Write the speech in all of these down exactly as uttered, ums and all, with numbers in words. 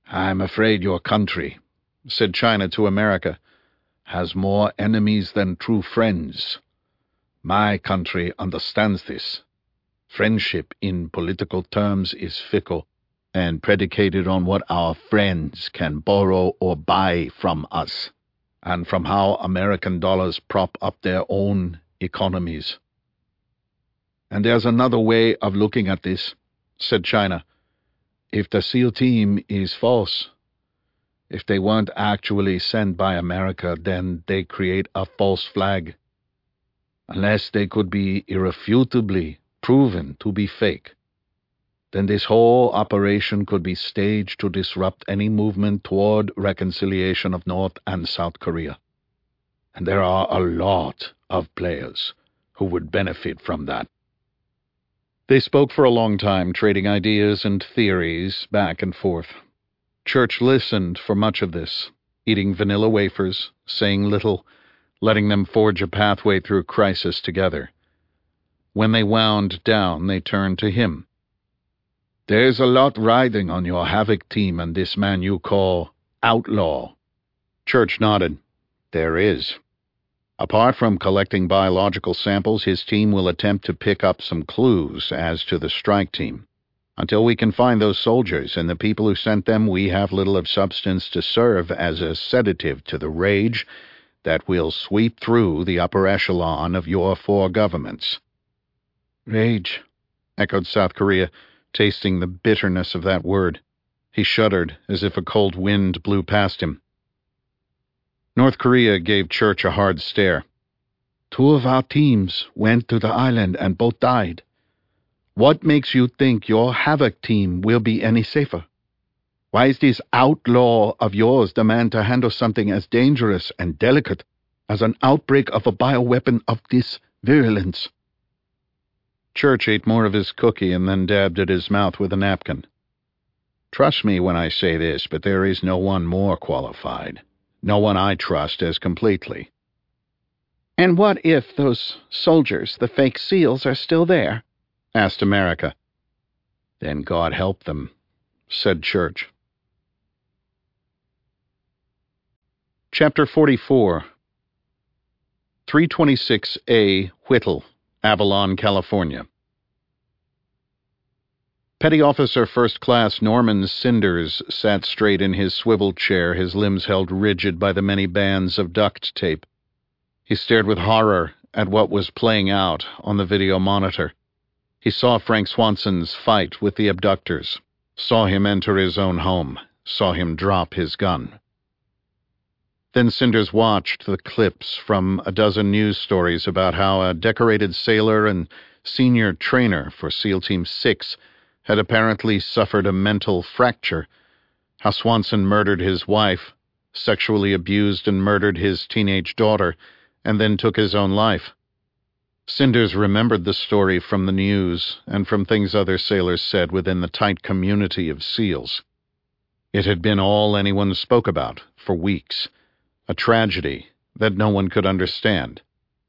"I'm afraid your country," said China to America, "has more enemies than true friends. My country understands this. Friendship in political terms is fickle and predicated on what our friends can borrow or buy from us, and from how American dollars prop up their own economies. And there's another way of looking at this," said China. "If the SEAL team is false, if they weren't actually sent by America, then they create a false flag. Unless they could be irrefutably proven to be fake, then this whole operation could be staged to disrupt any movement toward reconciliation of North and South Korea. And there are a lot of players who would benefit from that." They spoke for a long time, trading ideas and theories back and forth. Church listened for much of this, eating vanilla wafers, saying little, letting them forge a pathway through crisis together. When they wound down, they turned to him. "There's a lot riding on your Havoc team and this man you call Outlaw." Church nodded. "There is. Apart from collecting biological samples, his team will attempt to pick up some clues as to the strike team. Until we can find those soldiers and the people who sent them, we have little of substance to serve as a sedative to the rage that will sweep through the upper echelon of your four governments." "Rage," echoed South Korea, tasting the bitterness of that word. He shuddered as if a cold wind blew past him. North Korea gave Church a hard stare. "Two of our teams went to the island and both died. What makes you think your Havoc team will be any safer? Why is this Outlaw of yours the man to handle something as dangerous and delicate as an outbreak of a bioweapon of this virulence?" Church ate more of his cookie and then dabbed at his mouth with a napkin. "Trust me when I say this, but there is no one more qualified. No one I trust as completely." "And what if those soldiers, the fake SEALs, are still there?" asked America. "Then God help them," said Church. Chapter forty-four. three twenty-six A Whittle, Avalon, California. Petty Officer First Class Norman Cinders sat straight in his swivel chair, his limbs held rigid by the many bands of duct tape. He stared with horror at what was playing out on the video monitor. He saw Frank Swanson's fight with the abductors, saw him enter his own home, saw him drop his gun. Then Cinders watched the clips from a dozen news stories about how a decorated sailor and senior trainer for SEAL Team six had apparently suffered a mental fracture, how Swanson murdered his wife, sexually abused and murdered his teenage daughter, and then took his own life. Cinders remembered the story from the news and from things other sailors said within the tight community of SEALs. It had been all anyone spoke about for weeks, a tragedy that no one could understand.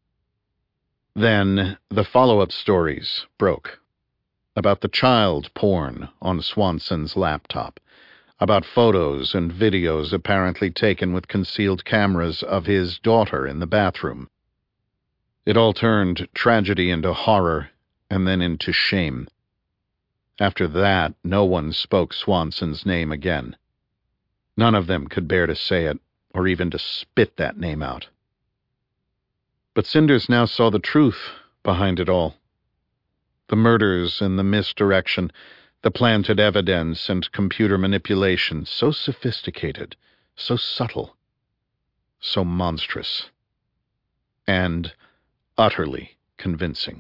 Then the follow-up stories broke. About the child porn on Swanson's laptop, about photos and videos apparently taken with concealed cameras of his daughter in the bathroom. It all turned tragedy into horror and then into shame. After that, no one spoke Swanson's name again. None of them could bear to say it, or even to spit that name out. But Cinders now saw the truth behind it all. The murders and the misdirection, the planted evidence and computer manipulation, so sophisticated, so subtle, so monstrous, and utterly convincing.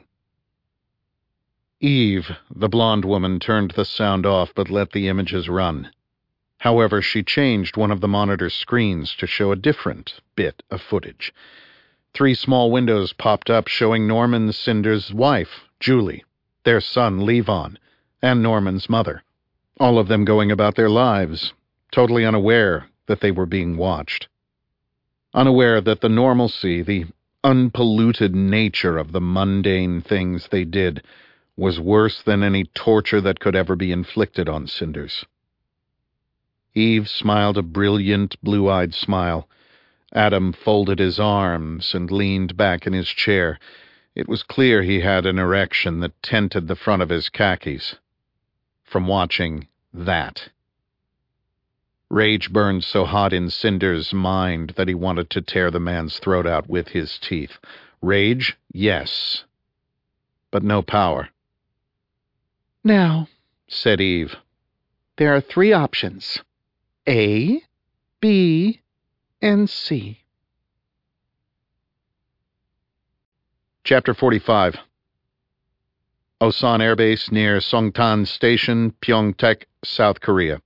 Eve, the blonde woman, turned the sound off but let the images run. However, she changed one of the monitor screens to show a different bit of footage. Three small windows popped up showing Norman Cinders' wife, Julie, their son, Levon, and Norman's mother, all of them going about their lives, totally unaware that they were being watched. Unaware that the normalcy, the unpolluted nature of the mundane things they did was worse than any torture that could ever be inflicted on Cinders. Eve smiled a brilliant, blue-eyed smile. Adam folded his arms and leaned back in his chair. It was clear he had an erection that tinted the front of his khakis. From watching that. Rage burned so hot in Cinder's mind that he wanted to tear the man's throat out with his teeth. Rage, yes, but no power. Now, said Eve, there are three options. A, B, and C. Chapter forty-five. Osan Air Base near Songtan Station, Pyeongtaek, South Korea.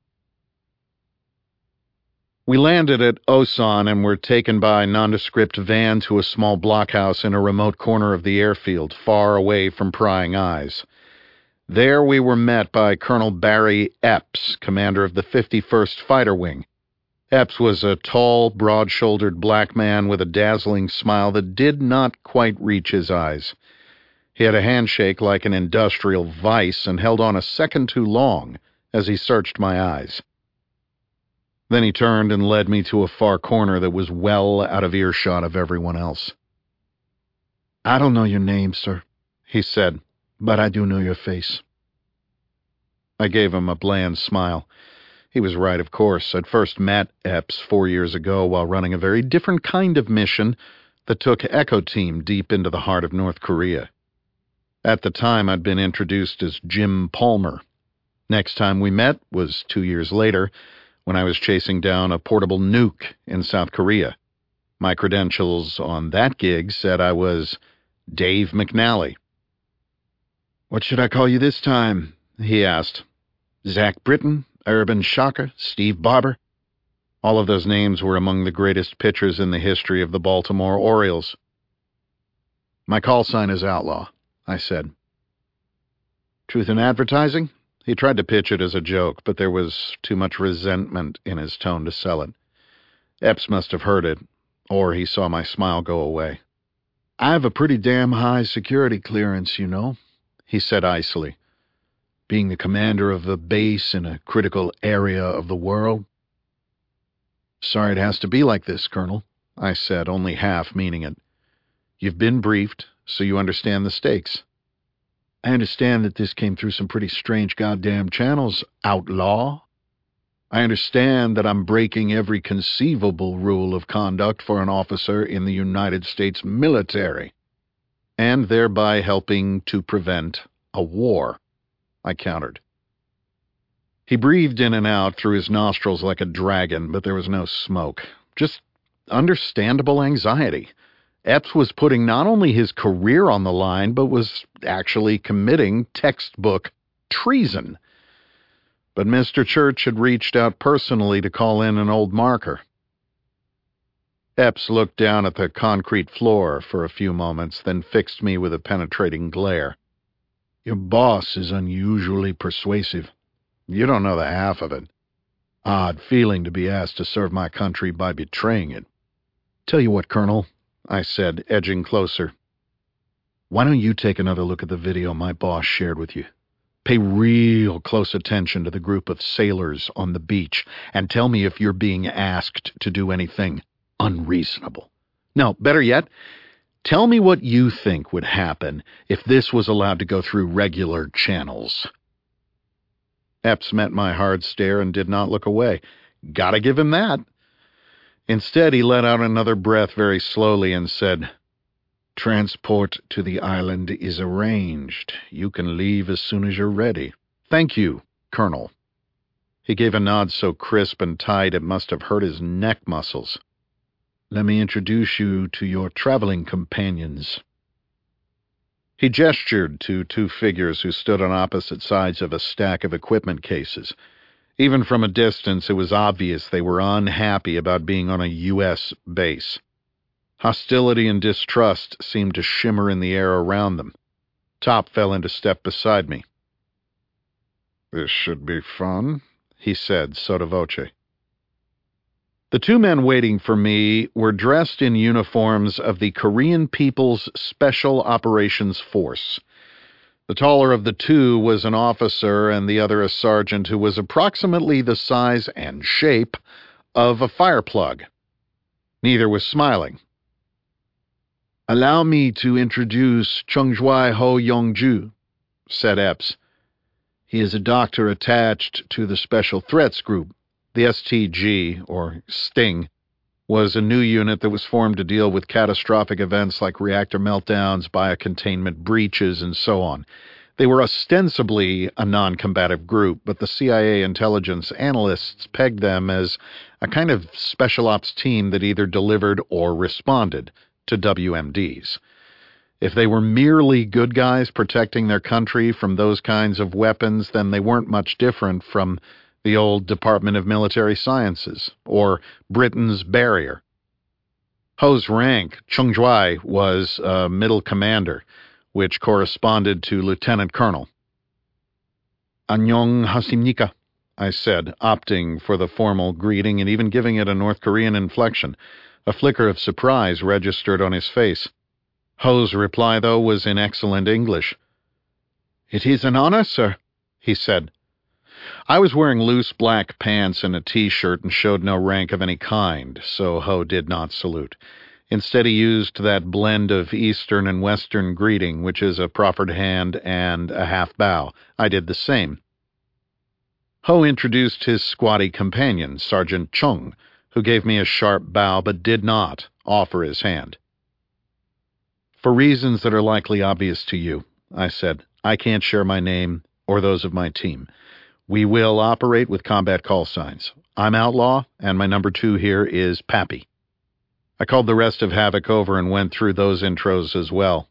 We landed at Osan and were taken by a nondescript van to a small blockhouse in a remote corner of the airfield, far away from prying eyes. There we were met by Colonel Barry Epps, commander of the fifty-first Fighter Wing. Epps was a tall, broad-shouldered black man with a dazzling smile that did not quite reach his eyes. He had a handshake like an industrial vice and held on a second too long as he searched my eyes. Then he turned and led me to a far corner that was well out of earshot of everyone else. I don't know your name, sir, he said, but I do know your face. I gave him a bland smile. He was right, of course. I'd first met Epps four years ago while running a very different kind of mission that took Echo Team deep into the heart of North Korea. At the time, I'd been introduced as Jim Palmer. Next time we met was two years later, when I was chasing down a portable nuke in South Korea. My credentials on that gig said I was Dave McNally. What should I call you this time? He asked. Zach Britton, Urban Shocker, Steve Barber? All of those names were among the greatest pitchers in the history of the Baltimore Orioles. My call sign is Outlaw, I said. Truth in advertising? He tried to pitch it as a joke, but there was too much resentment in his tone to sell it. Epps must have heard it, or he saw my smile go away. I have a pretty damn high security clearance, you know, he said icily. Being the commander of a base in a critical area of the world. Sorry it has to be like this, Colonel, I said, only half meaning it. You've been briefed, so you understand the stakes. I understand that this came through some pretty strange goddamn channels, Outlaw. I understand that I'm breaking every conceivable rule of conduct for an officer in the United States military, and thereby helping to prevent a war, I countered. He breathed in and out through his nostrils like a dragon, but there was no smoke. Just understandable anxiety. Epps was putting not only his career on the line, but was actually committing textbook treason. But Mister Church had reached out personally to call in an old marker. Epps looked down at the concrete floor for a few moments, then fixed me with a penetrating glare. Your boss is unusually persuasive. You don't know the half of it. Odd feeling to be asked to serve my country by betraying it. Tell you what, Colonel, I said, edging closer. Why don't you take another look at the video my boss shared with you? Pay real close attention to the group of sailors on the beach and tell me if you're being asked to do anything unreasonable. No, better yet, tell me what you think would happen if this was allowed to go through regular channels. Epps met my hard stare and did not look away. Gotta give him that. Instead, he let out another breath very slowly and said, Transport to the island is arranged. You can leave as soon as you're ready. Thank you, Colonel. He gave a nod so crisp and tight it must have hurt his neck muscles. Let me introduce you to your traveling companions. He gestured to two figures who stood on opposite sides of a stack of equipment cases. Even from a distance, it was obvious they were unhappy about being on a U S base. Hostility and distrust seemed to shimmer in the air around them. Top fell into step beside me. This should be fun, he said, sotto voce. The two men waiting for me were dressed in uniforms of the Korean People's Special Operations Force. The taller of the two was an officer and the other a sergeant who was approximately the size and shape of a fire plug. Neither was smiling. "Allow me to introduce Chungjwai Ho Yongju," said Epps. "He is a doctor attached to the Special Threats Group. The S T G, or Sting, was a new unit that was formed to deal with catastrophic events like reactor meltdowns, biocontainment breaches, and so on. They were ostensibly a non-combative group, but the C I A intelligence analysts pegged them as a kind of special ops team that either delivered or responded to W M Ds. If they were merely good guys protecting their country from those kinds of weapons, then they weren't much different from the old Department of Military Sciences, or Britain's Barrier. Ho's rank, Chungjwai, was a middle commander, which corresponded to lieutenant colonel. "Annyeong hasimnika," I said, opting for the formal greeting and even giving it a North Korean inflection. A flicker of surprise registered on his face. Ho's reply, though, was in excellent English. "It is an honor, sir," he said. I was wearing loose black pants and a T-shirt and showed no rank of any kind, so Ho did not salute. Instead, he used that blend of Eastern and Western greeting, which is a proffered hand and a half bow. I did the same. Ho introduced his squatty companion, Sergeant Chung, who gave me a sharp bow but did not offer his hand. "For reasons that are likely obvious to you," I said, "I can't share my name or those of my team. We will operate with combat call signs. I'm Outlaw, and my number two here is Pappy." I called the rest of Havoc over and went through those intros as well.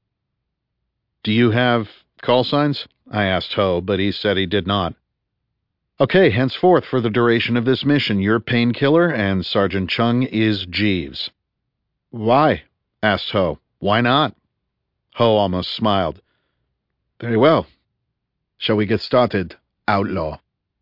"Do you have call signs?" I asked Ho, but he said he did not. "Okay, henceforth, for the duration of this mission, you're Painkiller and Sergeant Chung is Jeeves." "Why?" asked Ho. "Why not?" Ho almost smiled. "Very well. Shall we get started, Outlaw?"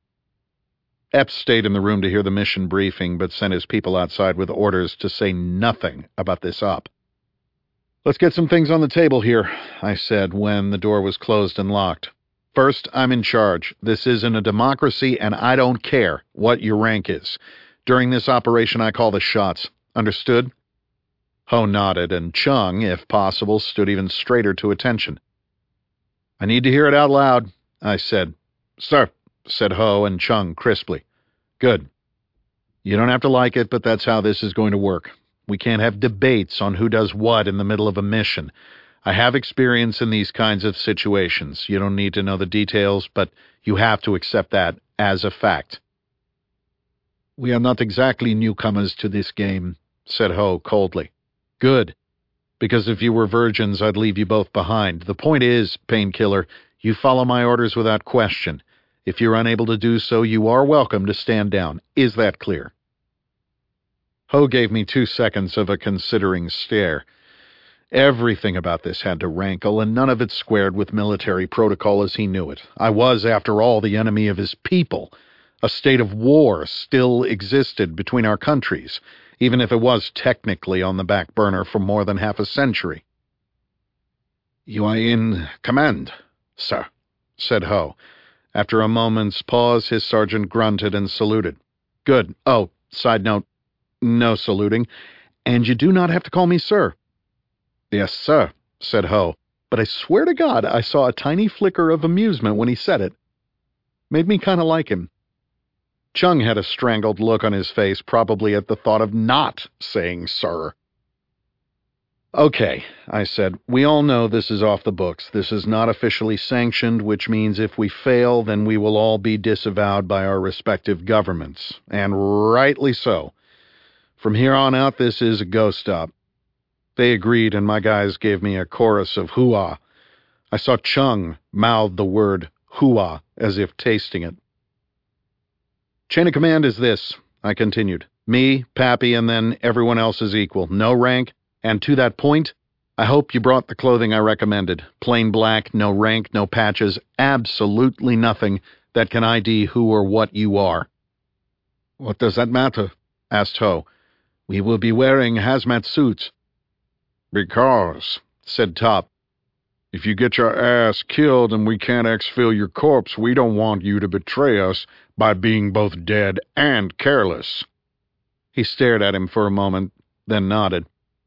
Epps stayed in the room to hear the mission briefing, but sent his people outside with orders to say nothing about this op. "Let's get some things on the table here," I said when the door was closed and locked. "First, I'm in charge. This isn't a democracy, and I don't care what your rank is. During this operation, I call the shots. Understood?" Ho nodded, and Chung, if possible, stood even straighter to attention. "I need to hear it out loud," I said. "Sir," said Ho and Chung crisply. "Good. You don't have to like it, but that's how this is going to work. We can't have debates on who does what in the middle of a mission. I have experience in these kinds of situations. You don't need to know the details, but you have to accept that as a fact." "We are not exactly newcomers to this game," said Ho coldly. "Good. Because if you were virgins, I'd leave you both behind. The point is, Painkiller, you follow my orders without question. If you're unable to do so, you are welcome to stand down. Is that clear?" Ho gave me two seconds of a considering stare. Everything about this had to rankle, and none of it squared with military protocol as he knew it. I was, after all, the enemy of his people. A state of war still existed between our countries, even if it was technically on the back burner for more than half a century. "You are in command, sir," said Ho. After a moment's pause, his sergeant grunted and saluted. "Good. Oh, side note, no saluting. And you do not have to call me sir." "Yes, sir," said Ho, but I swear to God I saw a tiny flicker of amusement when he said it. Made me kind of like him. Chung had a strangled look on his face, probably at the thought of not saying sir. "Okay," I said, "we all know this is off the books. This is not officially sanctioned, which means if we fail, then we will all be disavowed by our respective governments. And rightly so. From here on out, this is a go stop." They agreed, and my guys gave me a chorus of hoo-ah. I saw Chung mouth the word hoo-ah as if tasting it. "Chain of command is this," I continued. "Me, Pappy, and then everyone else is equal. No rank. And to that point, I hope you brought the clothing I recommended. Plain black, no rank, no patches, absolutely nothing that can I D who or what you are." "What does that matter?" asked Ho. "We will be wearing hazmat suits." "Because," said Top, If you get your ass killed and we can't exfil your corpse, we don't want you to betray us by being both dead and careless." He stared at him for a moment, then nodded.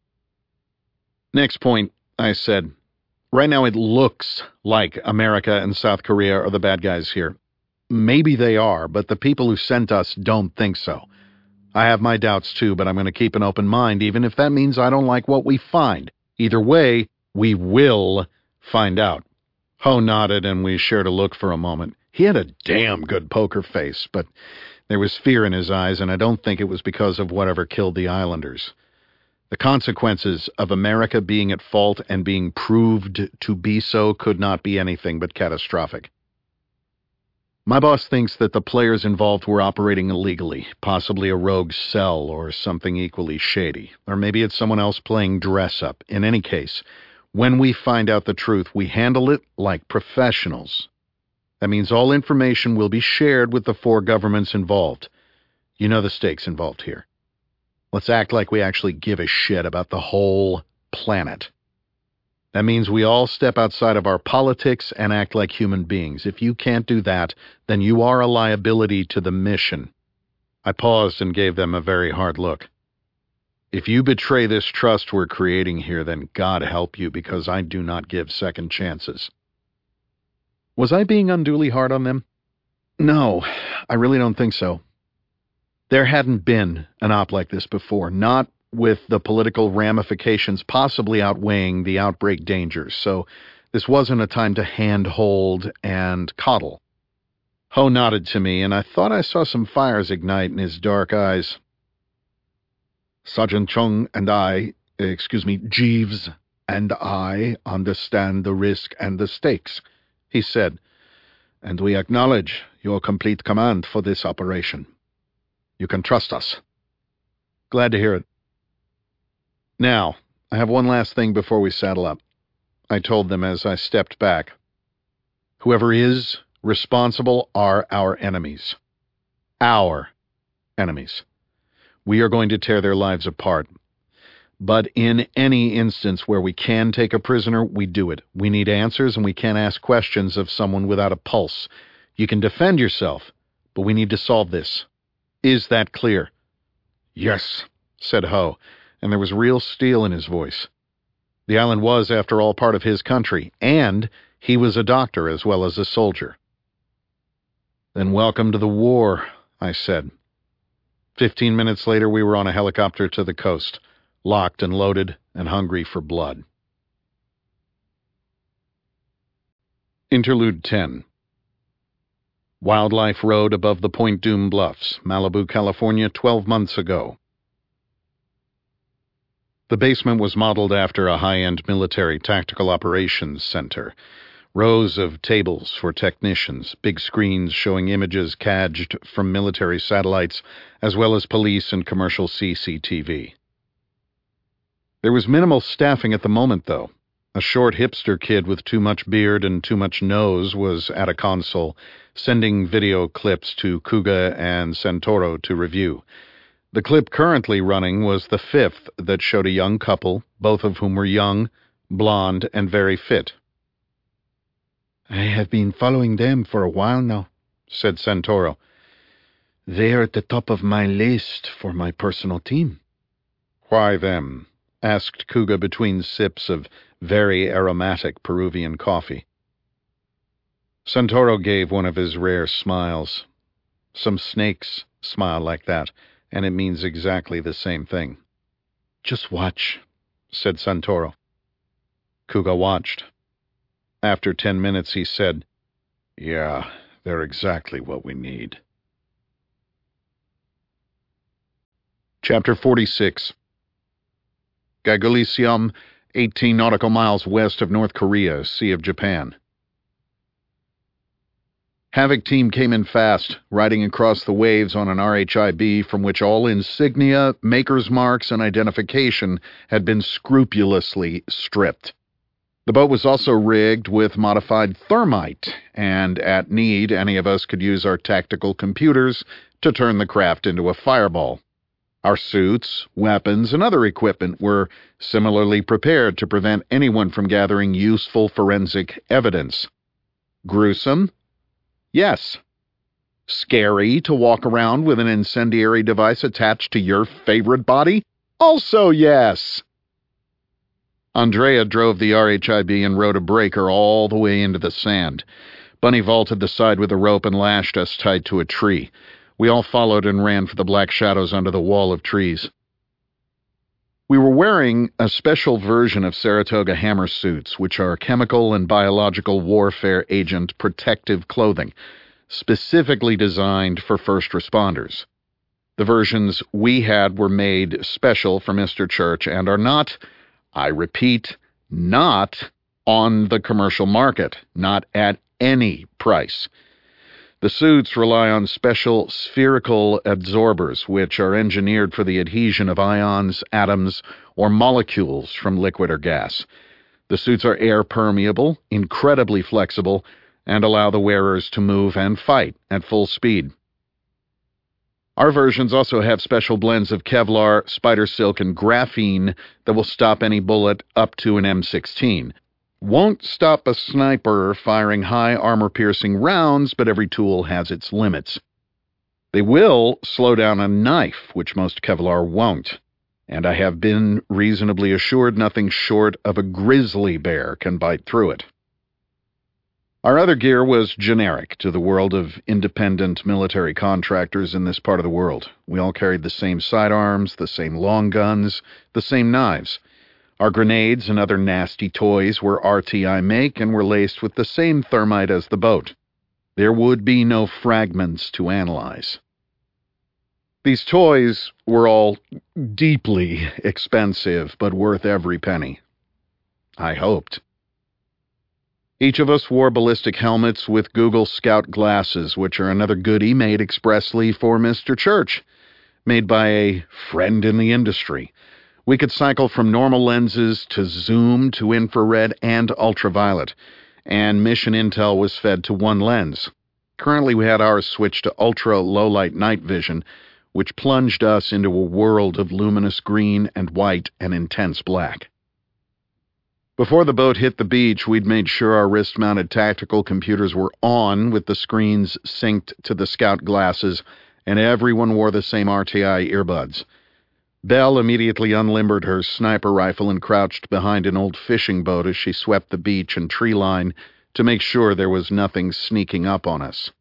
"Next point," I said. "Right now it looks like America and South Korea are the bad guys here. Maybe they are, but the people who sent us don't think so. I have my doubts too, but I'm going to keep an open mind, even if that means I don't like what we find. Either way, we will find out." Ho nodded, and we shared a look for a moment. He had a damn good poker face, but there was fear in his eyes, and I don't think it was because of whatever killed the islanders. The consequences of America being at fault and being proved to be so could not be anything but catastrophic. My boss thinks that the players involved were operating illegally, possibly a rogue cell or something equally shady. Or maybe it's someone else playing dress-up. In any case, when we find out the truth, we handle it like professionals. That means all information will be shared with the four governments involved. You know the stakes involved here. Let's act like we actually give a shit about the whole planet. That means we all step outside of our politics and act like human beings. If you can't do that, then you are a liability to the mission. I paused and gave them a very hard look. If you betray this trust we're creating here, then God help you, because I do not give second chances. Was I being unduly hard on them? No, I really don't think so. There hadn't been an op like this before, not with the political ramifications possibly outweighing the outbreak dangers, so this wasn't a time to handhold and coddle. Ho nodded to me, and I thought I saw some fires ignite in his dark eyes. "Sergeant Chung and I, excuse me, Jeeves and I understand the risk and the stakes," he said, "and we acknowledge your complete command for this operation. You can trust us." Glad to hear it. Now, I have one last thing before we saddle up, I told them as I stepped back. Whoever is responsible are our enemies. Our enemies. We are going to tear their lives apart. But in any instance where we can take a prisoner, we do it. We need answers, and we can't ask questions of someone without a pulse. You can defend yourself, but we need to solve this. Is that clear? "Yes," said Ho, and there was real steel in his voice. The island was, after all, part of his country, and he was a doctor as well as a soldier. "Then welcome to the war," I said. Fifteen minutes later, we were on a helicopter to the coast, locked and loaded and hungry for blood. Interlude ten. Wildlife Road above the Point Dume Bluffs, Malibu, California, twelve months ago. The basement was modeled after a high-end military tactical operations center. Rows of tables for technicians, big screens showing images cadged from military satellites, as well as police and commercial C C T V. There was minimal staffing at the moment, though. A short hipster kid with too much beard and too much nose was at a console, sending video clips to Kuga and Santoro to review. The clip currently running was the fifth that showed a young couple, both of whom were young, blonde, and very fit. "I have been following them for a while now," said Santoro. "They are at the top of my list for my personal team." "Why them?" asked Kuga between sips of very aromatic Peruvian coffee. Santoro gave one of his rare smiles. Some snakes smile like that, and it means exactly the same thing. "Just watch," said Santoro. Kuga watched. After ten minutes, he said, "Yeah, they're exactly what we need." Chapter forty-six. Gaigulisium, eighteen nautical miles west of North Korea, Sea of Japan. Havoc team came in fast, riding across the waves on an R H I B from which all insignia, maker's marks, and identification had been scrupulously stripped. The boat was also rigged with modified thermite, and at need, any of us could use our tactical computers to turn the craft into a fireball. Our suits, weapons, and other equipment were similarly prepared to prevent anyone from gathering useful forensic evidence. Gruesome? Yes. Scary to walk around with an incendiary device attached to your favorite body? Also yes. Andrea drove the R H I B and rode a breaker all the way into the sand. Bunny vaulted the side with a rope and lashed us tight to a tree. We all followed and ran for the black shadows under the wall of trees. We were wearing a special version of Saratoga Hammer suits, which are chemical and biological warfare agent protective clothing, specifically designed for first responders. The versions we had were made special for Mister Church and are not, I repeat, not on the commercial market, not at any price. The suits rely on special spherical absorbers, which are engineered for the adhesion of ions, atoms, or molecules from liquid or gas. The suits are air permeable, incredibly flexible, and allow the wearers to move and fight at full speed. Our versions also have special blends of Kevlar, spider silk, and graphene that will stop any bullet up to an M sixteen. Won't stop a sniper firing high armor-piercing rounds, but every tool has its limits. They will slow down a knife, which most Kevlar won't, and I have been reasonably assured nothing short of a grizzly bear can bite through it. Our other gear was generic to the world of independent military contractors in this part of the world. We all carried the same sidearms, the same long guns, the same knives. Our grenades and other nasty toys were R T I make and were laced with the same thermite as the boat. There would be no fragments to analyze. These toys were all deeply expensive, but worth every penny. I hoped. Each of us wore ballistic helmets with Google Scout glasses, which are another goodie made expressly for Mister Church, made by a friend in the industry. We could cycle from normal lenses to zoom to infrared and ultraviolet, and mission intel was fed to one lens. Currently we had ours switched to ultra-low-light night vision, which plunged us into a world of luminous green and white and intense black. Before the boat hit the beach, we'd made sure our wrist-mounted tactical computers were on with the screens synced to the Scout glasses, and everyone wore the same R T I earbuds. Belle immediately unlimbered her sniper rifle and crouched behind an old fishing boat as she swept the beach and tree line to make sure there was nothing sneaking up on us.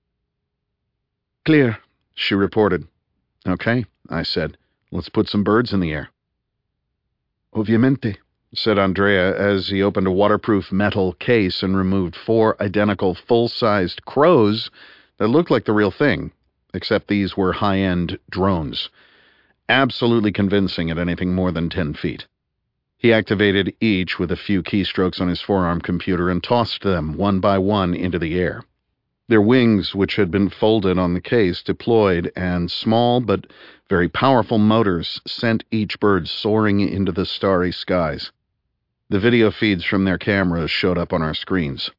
Clear, she reported. Okay, I said. Let's put some birds in the air. Ovviamente, said Andrea as he opened a waterproof metal case and removed four identical full-sized crows that looked like the real thing, except these were high-end drones. Absolutely convincing at anything more than ten feet. He activated each with a few keystrokes on his forearm computer and tossed them one by one into the air. Their wings, which had been folded on the case, deployed, and small but very powerful motors sent each bird soaring into the starry skies. The video feeds from their cameras showed up on our screens.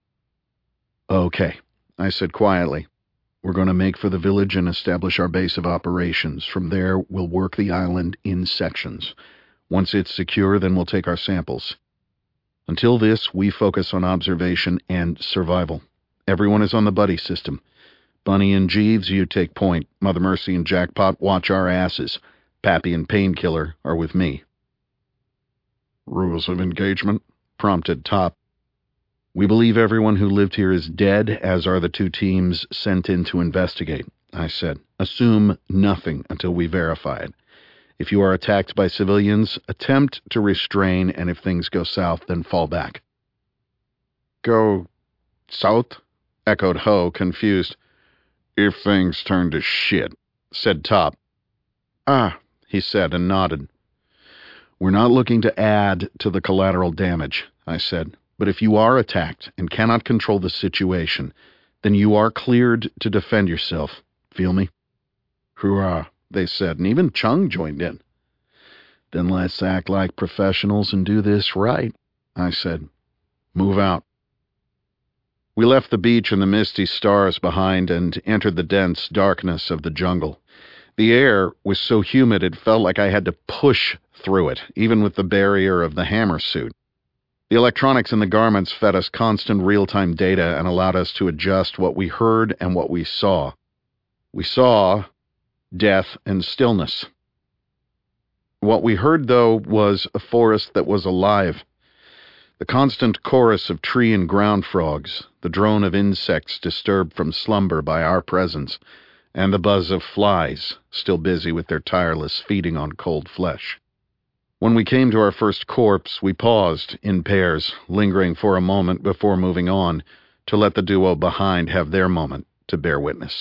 Okay, I said quietly. We're going to make for the village and establish our base of operations. From there, we'll work the island in sections. Once it's secure, then we'll take our samples. Until this, we focus on observation and survival. Everyone is on the buddy system. Bunny and Jeeves, you take point. Mother Mercy and Jackpot watch our asses. Pappy and Painkiller are with me. Rules of engagement, prompted Top. We believe everyone who lived here is dead, as are the two teams sent in to investigate, I said. Assume nothing until we verify it. If you are attacked by civilians, attempt to restrain, and if things go south, then fall back. Go south? Echoed Ho, confused. If things turn to shit, said Top. Ah, he said and nodded. We're not looking to add to the collateral damage, I said. But if you are attacked and cannot control the situation, then you are cleared to defend yourself. Feel me? Hurrah, they said, and even Chung joined in. Then let's act like professionals and do this right, I said. Move out. We left the beach and the misty stars behind and entered the dense darkness of the jungle. The air was so humid it felt like I had to push through it, even with the barrier of the hammer suit. The electronics in the garments fed us constant real-time data and allowed us to adjust what we heard and what we saw. We saw death and stillness. What we heard, though, was a forest that was alive. The constant chorus of tree and ground frogs, the drone of insects disturbed from slumber by our presence, and the buzz of flies, still busy with their tireless feeding on cold flesh. When we came to our first corpse, we paused, in pairs, lingering for a moment before moving on, to let the duo behind have their moment to bear witness.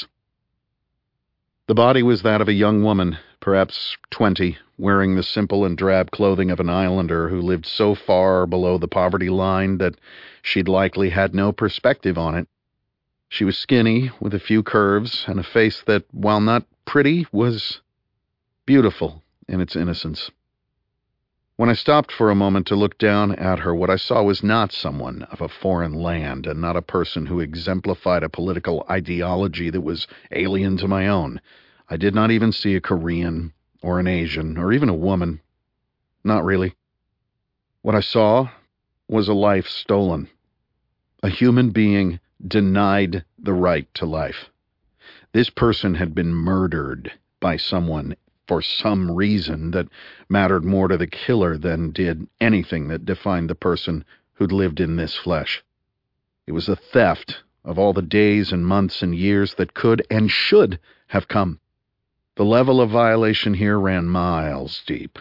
The body was that of a young woman, perhaps twenty, wearing the simple and drab clothing of an islander who lived so far below the poverty line that she'd likely had no perspective on it. She was skinny, with a few curves, and a face that, while not pretty, was beautiful in its innocence. When I stopped for a moment to look down at her, what I saw was not someone of a foreign land, and not a person who exemplified a political ideology that was alien to my own. I did not even see a Korean, or an Asian, or even a woman. Not really. What I saw was a life stolen. A human being denied the right to life. This person had been murdered by someone for some reason that mattered more to the killer than did anything that defined the person who'd lived in this flesh. It was a theft of all the days and months and years that could and should have come. The level of violation here ran miles deep.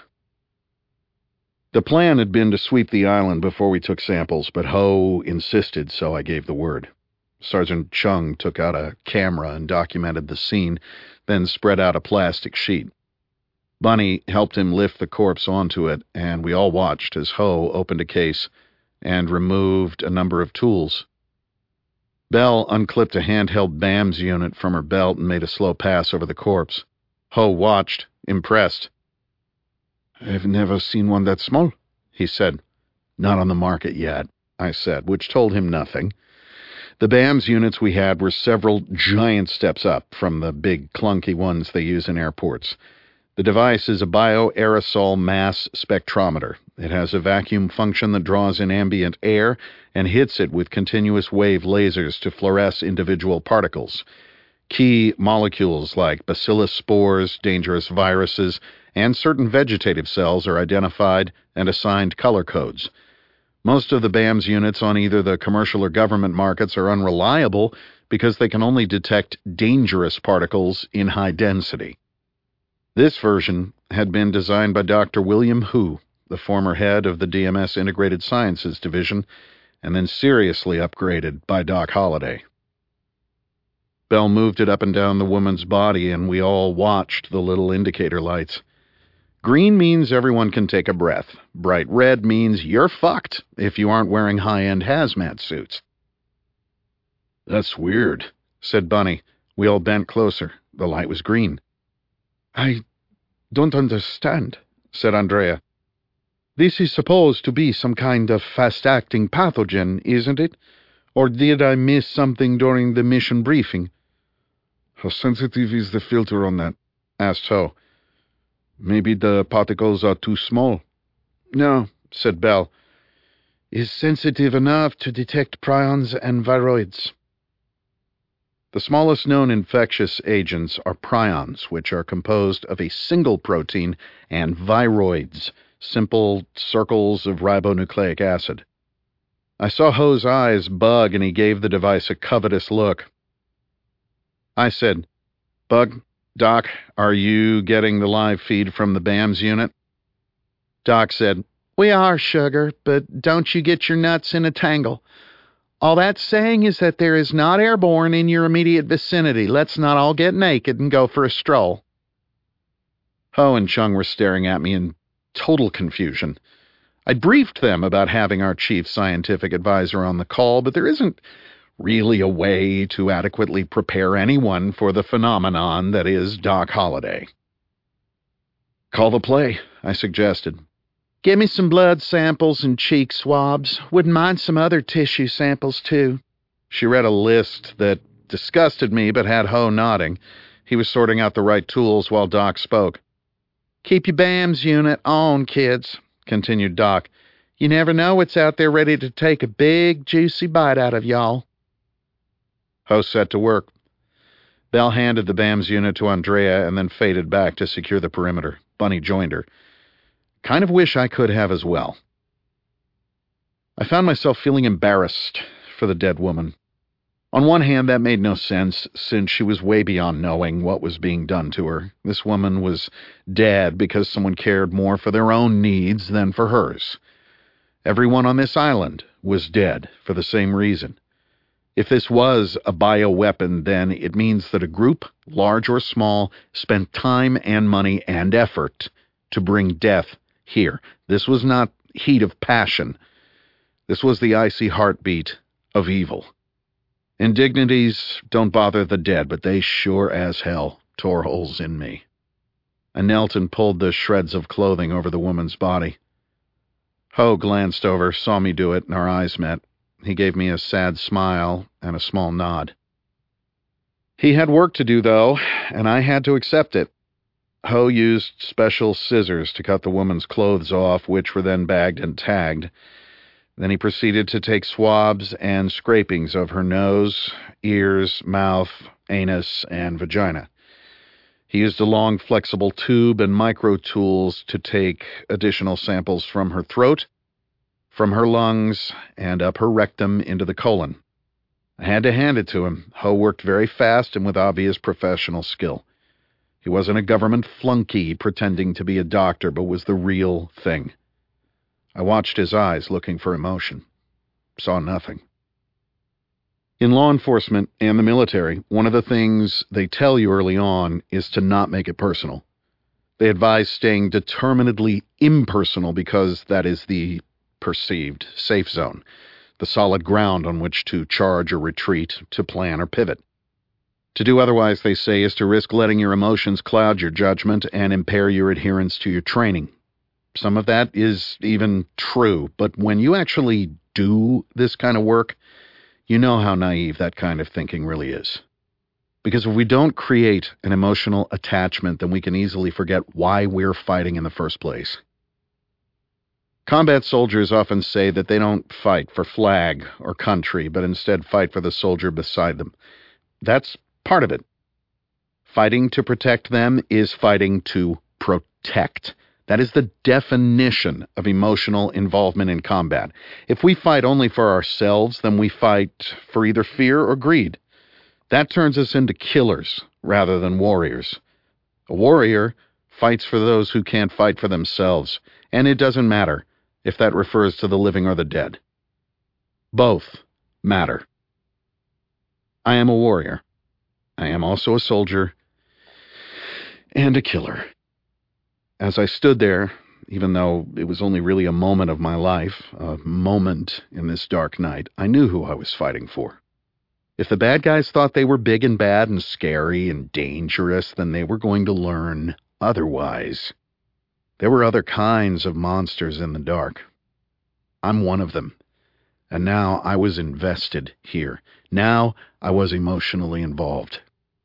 The plan had been to sweep the island before we took samples, but Ho insisted, so I gave the word. Sergeant Chung took out a camera and documented the scene, then spread out a plastic sheet. Bunny helped him lift the corpse onto it, and we all watched as Ho opened a case and removed a number of tools. Belle unclipped a handheld B A M S unit from her belt and made a slow pass over the corpse. Ho watched, impressed. "I've never seen one that small," he said. "Not on the market yet," I said, which told him nothing. The B A M S units we had were several giant steps up from the big clunky ones they use in airports. The device is a bioaerosol mass spectrometer. It has a vacuum function that draws in ambient air and hits it with continuous wave lasers to fluoresce individual particles. Key molecules like bacillus spores, dangerous viruses, and certain vegetative cells are identified and assigned color codes. Most of the B A M S units on either the commercial or government markets are unreliable because they can only detect dangerous particles in high density. This version had been designed by Doctor William Hu, the former head of the D M S Integrated Sciences Division, and then seriously upgraded by Doc Holliday. Belle moved it up and down the woman's body, and we all watched the little indicator lights. Green means everyone can take a breath. Bright red means you're fucked if you aren't wearing high-end hazmat suits. "That's weird," said Bunny. We all bent closer. The light was green. "I don't understand," said Andrea. "This is supposed to be some kind of fast-acting pathogen, isn't it? Or did I miss something during the mission briefing?" "How sensitive is the filter on that?" asked Ho. "Maybe the particles are too small." "No," said Belle. "It's sensitive enough to detect prions and viroids." The smallest known infectious agents are prions, which are composed of a single protein, and viroids, simple circles of ribonucleic acid. I saw Ho's eyes bug, and he gave the device a covetous look. I said, "Bug, Doc, are you getting the live feed from the B A M S unit?" Doc said, "We are, sugar, but don't you get your nuts in a tangle. All that's saying is that there is not airborne in your immediate vicinity. Let's not all get naked and go for a stroll." Ho and Chung were staring at me in total confusion. I'd briefed them about having our chief scientific advisor on the call, but there isn't really a way to adequately prepare anyone for the phenomenon that is Doc Holliday. "Call the play," I suggested. "Give me some blood samples and cheek swabs. Wouldn't mind some other tissue samples, too." She read a list that disgusted me but had Ho nodding. He was sorting out the right tools while Doc spoke. "Keep your B A M S unit on, kids," continued Doc. "You never know what's out there ready to take a big, juicy bite out of y'all." Ho set to work. Bell handed the B A M S unit to Andrea and then faded back to secure the perimeter. Bunny joined her. Kind of wish I could have as well. I found myself feeling embarrassed for the dead woman. On one hand, that made no sense, since she was way beyond knowing what was being done to her. This woman was dead because someone cared more for their own needs than for hers. Everyone on this island was dead for the same reason. If this was a bioweapon, then it means that a group, large or small, spent time and money and effort to bring death here. This was not heat of passion. This was the icy heartbeat of evil. Indignities don't bother the dead, but they sure as hell tore holes in me. I knelt and pulled the shreds of clothing over the woman's body. Ho glanced over, saw me do it, and our eyes met. He gave me a sad smile and a small nod. He had work to do, though, and I had to accept it. Ho used special scissors to cut the woman's clothes off, which were then bagged and tagged. Then he proceeded to take swabs and scrapings of her nose, ears, mouth, anus, and vagina. He used a long, flexible tube and micro tools to take additional samples from her throat, from her lungs, and up her rectum into the colon. I had to hand it to him. Ho worked very fast and with obvious professional skill. He wasn't a government flunky pretending to be a doctor, but was the real thing. I watched his eyes, looking for emotion. Saw nothing. In law enforcement and the military, one of the things they tell you early on is to not make it personal. They advise staying determinedly impersonal because that is the perceived safe zone, the solid ground on which to charge or retreat, to plan or pivot. To do otherwise, they say, is to risk letting your emotions cloud your judgment and impair your adherence to your training. Some of that is even true, but when you actually do this kind of work, you know how naive that kind of thinking really is. Because if we don't create an emotional attachment, then we can easily forget why we're fighting in the first place. Combat soldiers often say that they don't fight for flag or country, but instead fight for the soldier beside them. That's part of it. Fighting to protect them is fighting to protect. That is the definition of emotional involvement in combat. If we fight only for ourselves, then we fight for either fear or greed. That turns us into killers rather than warriors. A warrior fights for those who can't fight for themselves, and it doesn't matter if that refers to the living or the dead. Both matter. I am a warrior. I am also a soldier and a killer. As I stood there, even though it was only really a moment of my life, a moment in this dark night, I knew who I was fighting for. If the bad guys thought they were big and bad and scary and dangerous, then they were going to learn otherwise. There were other kinds of monsters in the dark. I'm one of them. And now I was invested here. Now I was emotionally involved.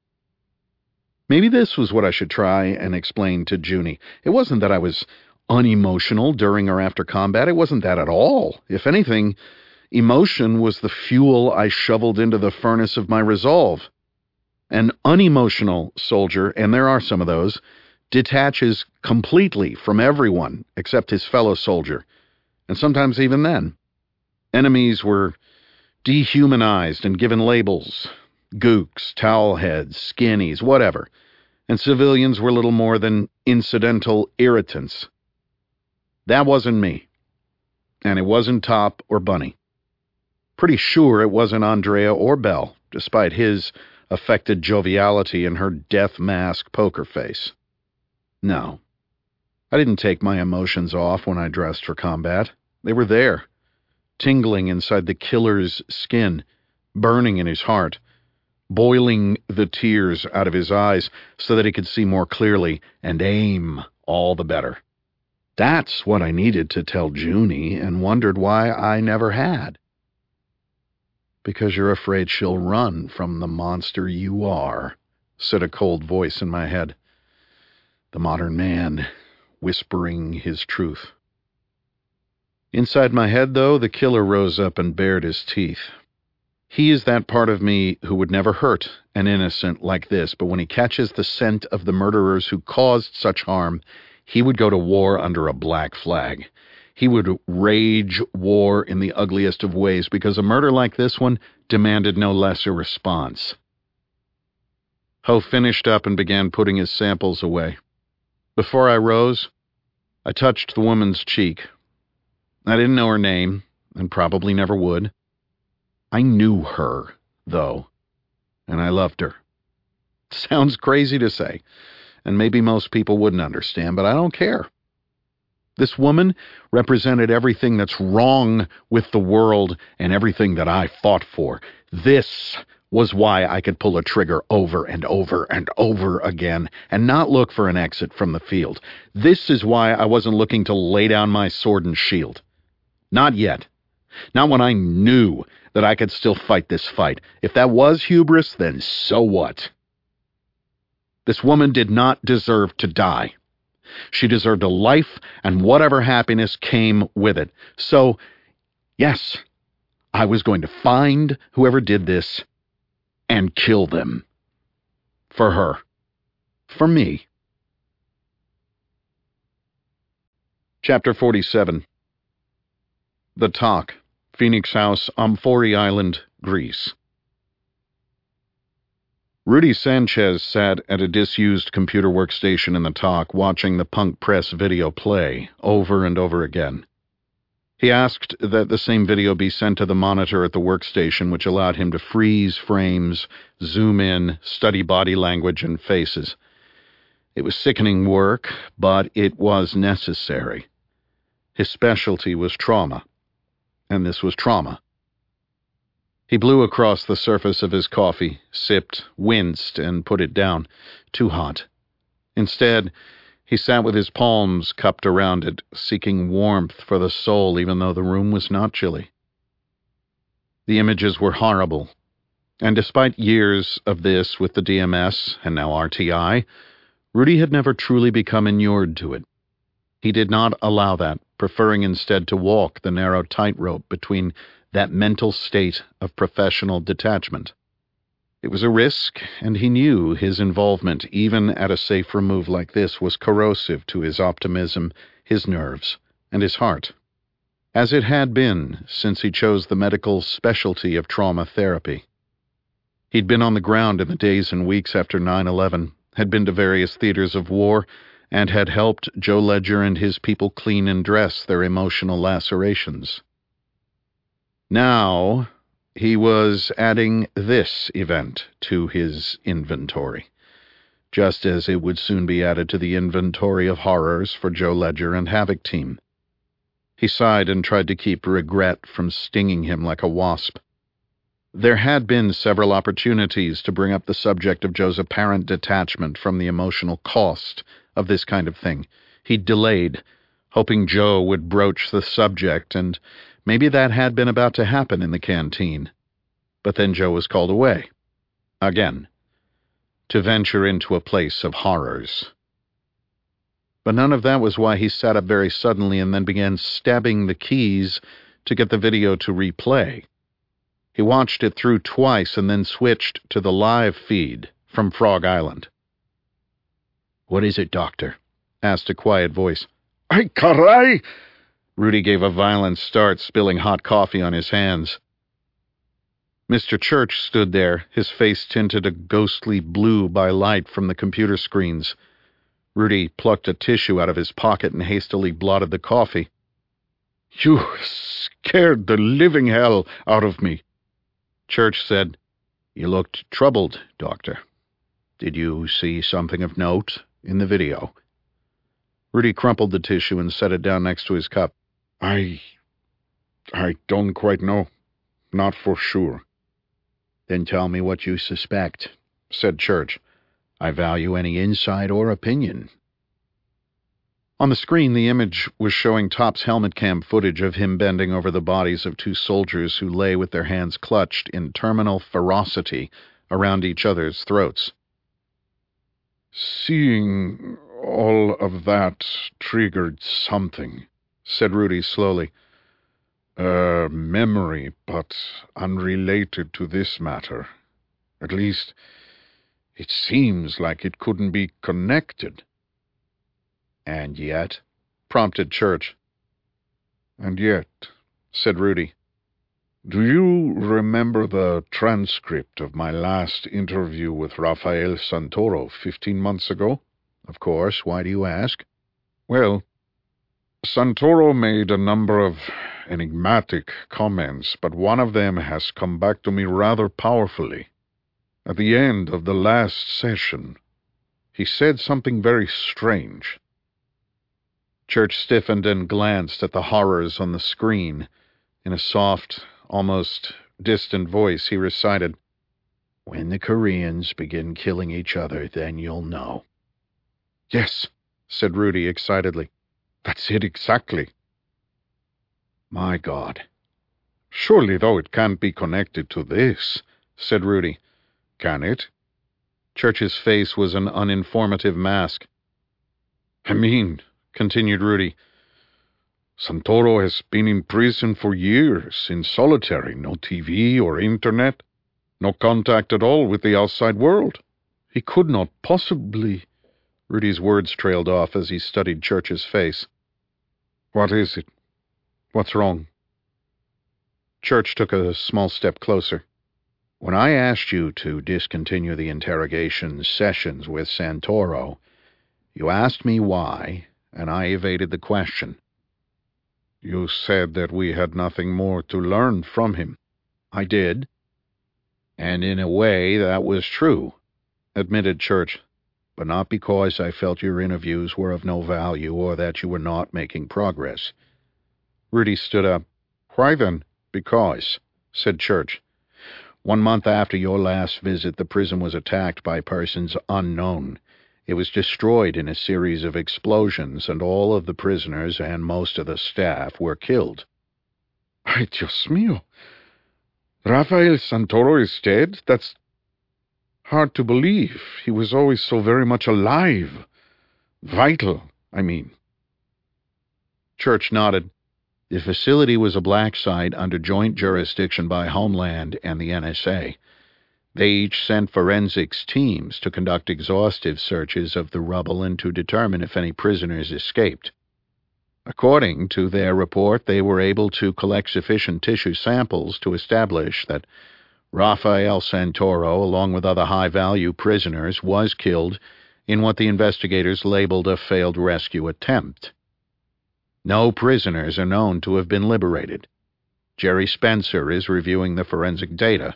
Maybe this was what I should try and explain to Junie. It wasn't that I was unemotional during or after combat. It wasn't that at all. If anything, emotion was the fuel I shoveled into the furnace of my resolve. An unemotional soldier, and there are some of those, detaches completely from everyone except his fellow soldier, and sometimes even then. Enemies were dehumanized and given labels. Gooks, towelheads, skinnies, whatever. And civilians were little more than incidental irritants. That wasn't me. And it wasn't Top or Bunny. Pretty sure it wasn't Andrea or Bell, despite his affected joviality and her death mask poker face. No. I didn't take my emotions off when I dressed for combat. They were there, tingling inside the killer's skin, burning in his heart, boiling the tears out of his eyes so that he could see more clearly and aim all the better. That's what I needed to tell Junie, and wondered why I never had. Because you're afraid she'll run from the monster you are, said a cold voice in my head. The modern man, whispering his truth. Inside my head, though, the killer rose up and bared his teeth. He is that part of me who would never hurt an innocent like this, but when he catches the scent of the murderers who caused such harm, he would go to war under a black flag. He would rage war in the ugliest of ways, because a murder like this one demanded no less a response. Ho finished up and began putting his samples away. Before I rose, I touched the woman's cheek. I didn't know her name, and probably never would. I knew her, though, and I loved her. Sounds crazy to say, and maybe most people wouldn't understand, but I don't care. This woman represented everything that's wrong with the world and everything that I fought for. This was why I could pull a trigger over and over and over again and not look for an exit from the field. This is why I wasn't looking to lay down my sword and shield. Not yet. Not when I knew that I could still fight this fight. If that was hubris, then so what? This woman did not deserve to die. She deserved a life and whatever happiness came with it. So, yes, I was going to find whoever did this and kill them. For her. For me. Chapter forty-seven. The Talk. Phoenix House, Amphory Island, Greece. Rudy Sanchez sat at a disused computer workstation in the Talk, watching the Punk Press video play over and over again. He asked that the same video be sent to the monitor at the workstation, which allowed him to freeze frames, zoom in, study body language and faces. It was sickening work, but it was necessary. His specialty was trauma. And this was trauma. He blew across the surface of his coffee, sipped, winced, and put it down. Too hot. Instead, he sat with his palms cupped around it, seeking warmth for the soul even though the room was not chilly. The images were horrible, and despite years of this with the D M S and now R T I, Rudy had never truly become inured to it. He did not allow that, preferring instead to walk the narrow tightrope between that mental state of professional detachment. It was a risk, and he knew his involvement, even at a safe remove like this, was corrosive to his optimism, his nerves, and his heart, as it had been since he chose the medical specialty of trauma therapy. He'd been on the ground in the days and weeks after nine eleven, had been to various theaters of war, and had helped Joe Ledger and his people clean and dress their emotional lacerations. Now, he was adding this event to his inventory, just as it would soon be added to the inventory of horrors for Joe Ledger and Havoc Team. He sighed and tried to keep regret from stinging him like a wasp. There had been several opportunities to bring up the subject of Joe's apparent detachment from the emotional cost of this kind of thing. He'd delayed, hoping Joe would broach the subject, and maybe that had been about to happen in the canteen. But then Joe was called away. Again. To venture into a place of horrors. But none of that was why he sat up very suddenly and then began stabbing the keys to get the video to replay. He watched it through twice and then switched to the live feed from Frog Island. "What is it, Doctor?" asked a quiet voice. "Ay, caray!" Rudy gave a violent start, spilling hot coffee on his hands. Mister Church stood there, his face tinted a ghostly blue by light from the computer screens. Rudy plucked a tissue out of his pocket and hastily blotted the coffee. "You scared the living hell out of me." Church said, "You looked troubled, Doctor. Did you see something of note in the video?" Rudy crumpled the tissue and set it down next to his cup. I... I don't quite know. Not for sure." "Then tell me what you suspect," said Church. "I value any insight or opinion." On the screen, the image was showing Top's helmet cam footage of him bending over the bodies of two soldiers who lay with their hands clutched in terminal ferocity around each other's throats. Seeing all of that triggered something, said Rudy slowly. A memory, but unrelated to this matter. At least, it seems like it couldn't be connected. And yet, prompted Church. And yet, said Rudy, do you remember the transcript of my last interview with Rafael Santoro fifteen months ago? Of course. Why do you ask? Well, Santoro made a number of enigmatic comments, but one of them has come back to me rather powerfully. At the end of the last session, he said something very strange. Church stiffened and glanced at the horrors on the screen. In a soft, almost distant voice, he recited, "When the Koreans begin killing each other, then you'll know." Yes, said Rudy excitedly. That's it exactly. My God. Surely, though, it can't be connected to this, said Rudy. Can it? Church's face was an uninformative mask. I mean, continued Rudy, Santoro has been in prison for years, in solitary, no T V or internet, no contact at all with the outside world. He could not possibly... Rudy's words trailed off as he studied Church's face. What is it? What's wrong? Church took a small step closer. When I asked you to discontinue the interrogation sessions with Santoro, you asked me why, and I evaded the question. You said that we had nothing more to learn from him. I did. And in a way that was true, admitted Church, but not because I felt your interviews were of no value or that you were not making progress. Rudy stood up. Why then? Because, said Church, one month after your last visit, the prison was attacked by persons unknown. It was destroyed in a series of explosions, and all of the prisoners and most of the staff were killed. Ay, Dios mío. Rafael Santoro is dead? That's hard to believe. He was always so very much alive. Vital, I mean. Church nodded. The facility was a black site under joint jurisdiction by Homeland and the N S A. They each sent forensics teams to conduct exhaustive searches of the rubble and to determine if any prisoners escaped. According to their report, they were able to collect sufficient tissue samples to establish that Rafael Santoro, along with other high-value prisoners, was killed in what the investigators labeled a failed rescue attempt. No prisoners are known to have been liberated. Jerry Spencer is reviewing the forensic data.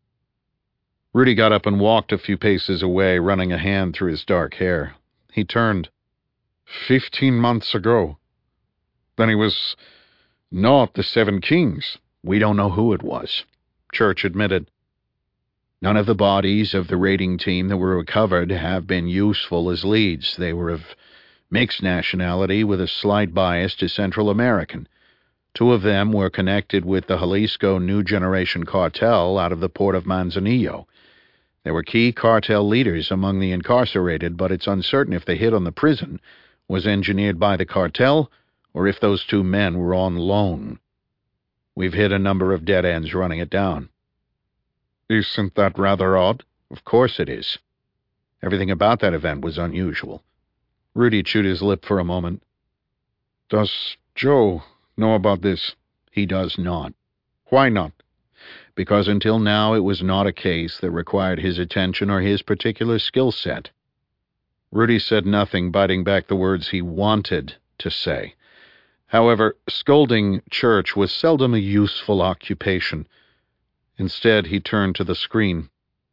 Rudy got up and walked a few paces away, running a hand through his dark hair. He turned. Fifteen months ago. Then he was not the Seven Kings. We don't know who it was, Church admitted. None of the bodies of the raiding team that were recovered have been useful as leads. They were of mixed nationality with a slight bias to Central American. Two of them were connected with the Jalisco New Generation cartel out of the port of Manzanillo. There were key cartel leaders among the incarcerated, but it's uncertain if the hit on the prison was engineered by the cartel or if those two men were on loan. We've hit a number of dead ends running it down. Isn't that rather odd? Of course it is. Everything about that event was unusual. Rudy chewed his lip for a moment. Does Joe know about this? He does not. Why not? Because until now it was not a case that required his attention or his particular skill set. Rudy said nothing, biting back the words he wanted to say. However, scolding Church was seldom a useful occupation. Instead, he turned to the screen.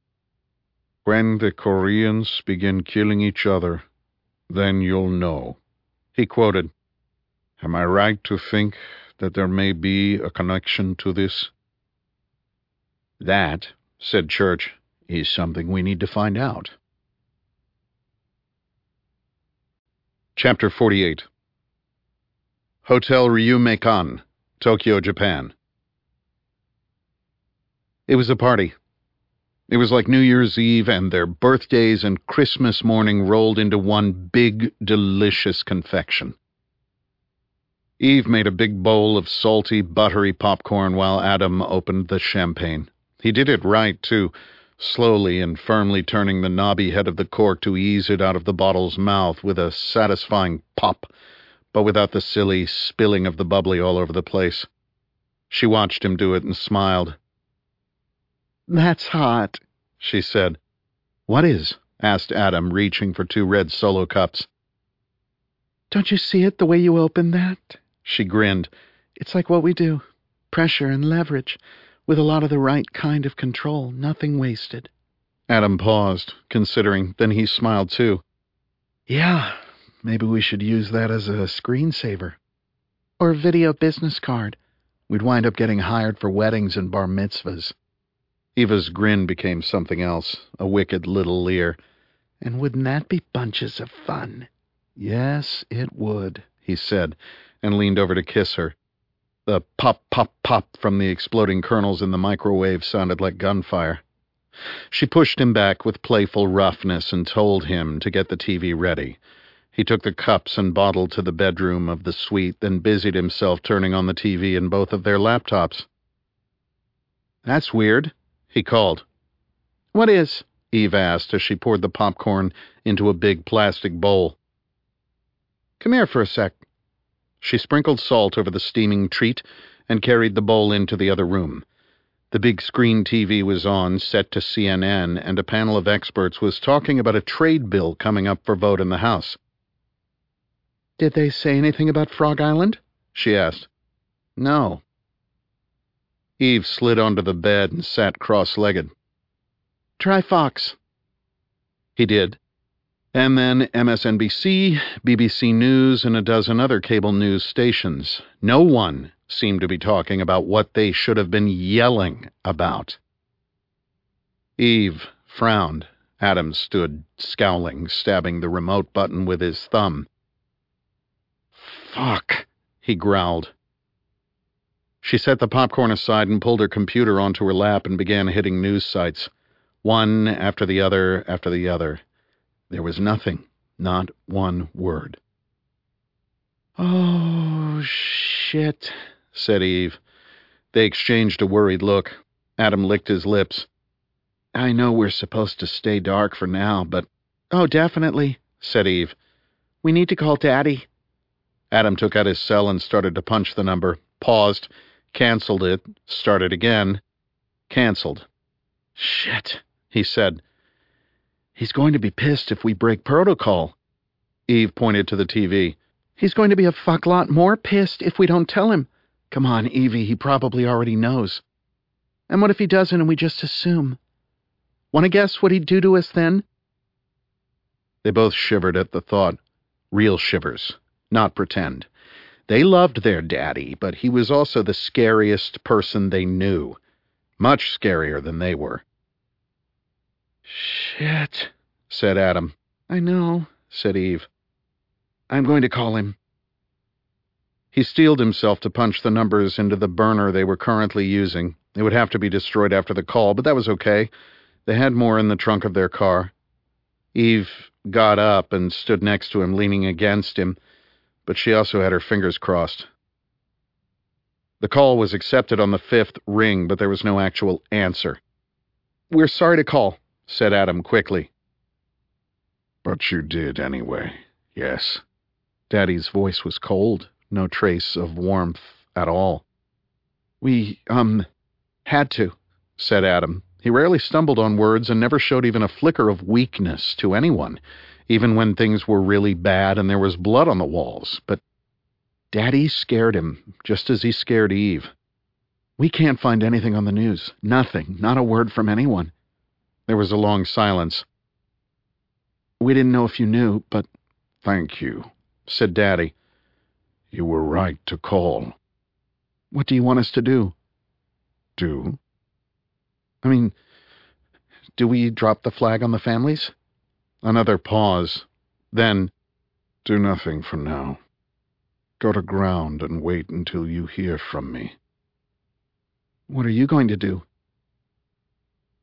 When the Koreans begin killing each other, then you'll know, he quoted. Am I right to think that there may be a connection to this? That, said Church, is something we need to find out. Chapter forty-eight. Hotel Ryumekan, Tokyo, Japan. It was a party. It was like New Year's Eve and their birthdays and Christmas morning rolled into one big, delicious confection. Eve made a big bowl of salty, buttery popcorn while Adam opened the champagne. He did it right, too, slowly and firmly turning the knobby head of the cork to ease it out of the bottle's mouth with a satisfying pop, but without the silly spilling of the bubbly all over the place. She watched him do it and smiled. "That's hot," she said. "What is?" asked Adam, reaching for two red Solo cups. "Don't you see it the way you opened that?" She grinned. "It's like what we do. Pressure and leverage, with a lot of the right kind of control, nothing wasted." Adam paused, considering. Then he smiled too. "Yeah, maybe we should use that as a screensaver. Or a video business card. We'd wind up getting hired for weddings and bar mitzvahs." Eva's grin became something else, a wicked little leer. "And wouldn't that be bunches of fun?" "Yes, it would," he said, and leaned over to kiss her. The pop, pop, pop from the exploding kernels in the microwave sounded like gunfire. She pushed him back with playful roughness and told him to get the T V ready. He took the cups and bottle to the bedroom of the suite, then busied himself turning on the T V and both of their laptops. "That's weird," he called. "What is?" Eve asked as she poured the popcorn into a big plastic bowl. "Come here for a sec." She sprinkled salt over the steaming treat and carried the bowl into the other room. The big screen T V was on, set to C N N, and a panel of experts was talking about a trade bill coming up for vote in the House. "Did they say anything about Frog Island?" she asked. "No." Eve slid onto the bed and sat cross-legged. "Try Fox." He did. And then M S N B C, B B C News, and a dozen other cable news stations. No one seemed to be talking about what they should have been yelling about. Eve frowned. Adam stood, scowling, stabbing the remote button with his thumb. "Fuck," he growled. She set the popcorn aside and pulled her computer onto her lap and began hitting news sites, one after the other after the other. There was nothing, not one word. "Oh, shit," said Eve. They exchanged a worried look. Adam licked his lips. "I know we're supposed to stay dark for now, but—" "Oh, definitely," said Eve. "We need to call Daddy." Adam took out his cell and started to punch the number, paused, canceled it, started again, canceled. "Shit," he said. "He's going to be pissed if we break protocol." Eve pointed to the T V. "He's going to be a fuck lot more pissed if we don't tell him." "Come on, Evie, he probably already knows." "And what if he doesn't and we just assume? Want to guess what he'd do to us then?" They both shivered at the thought. Real shivers, not pretend. They loved their daddy, but he was also the scariest person they knew. Much scarier than they were. "Shit," said Adam. "I know," said Eve. "I'm going to call him." He steeled himself to punch the numbers into the burner they were currently using. It would have to be destroyed after the call, but that was okay. They had more in the trunk of their car. Eve got up and stood next to him, leaning against him, but she also had her fingers crossed. The call was accepted on the fifth ring, but there was no actual answer. "We're sorry to call," said Adam quickly. "But you did anyway, yes?" Daddy's voice was cold, no trace of warmth at all. "We, um, had to," said Adam. He rarely stumbled on words and never showed even a flicker of weakness to anyone, even when things were really bad and there was blood on the walls. But Daddy scared him, just as he scared Eve. "We can't find anything on the news. Nothing. Not a word from anyone." There was a long silence. "We didn't know if you knew, but—" "Thank you," said Daddy. "You were right to call." "What do you want us to do?" "Do?" "I mean, do we drop the flag on the families?" Another pause. Then, "Do nothing for now. Go to ground and wait until you hear from me." "What are you going to do?"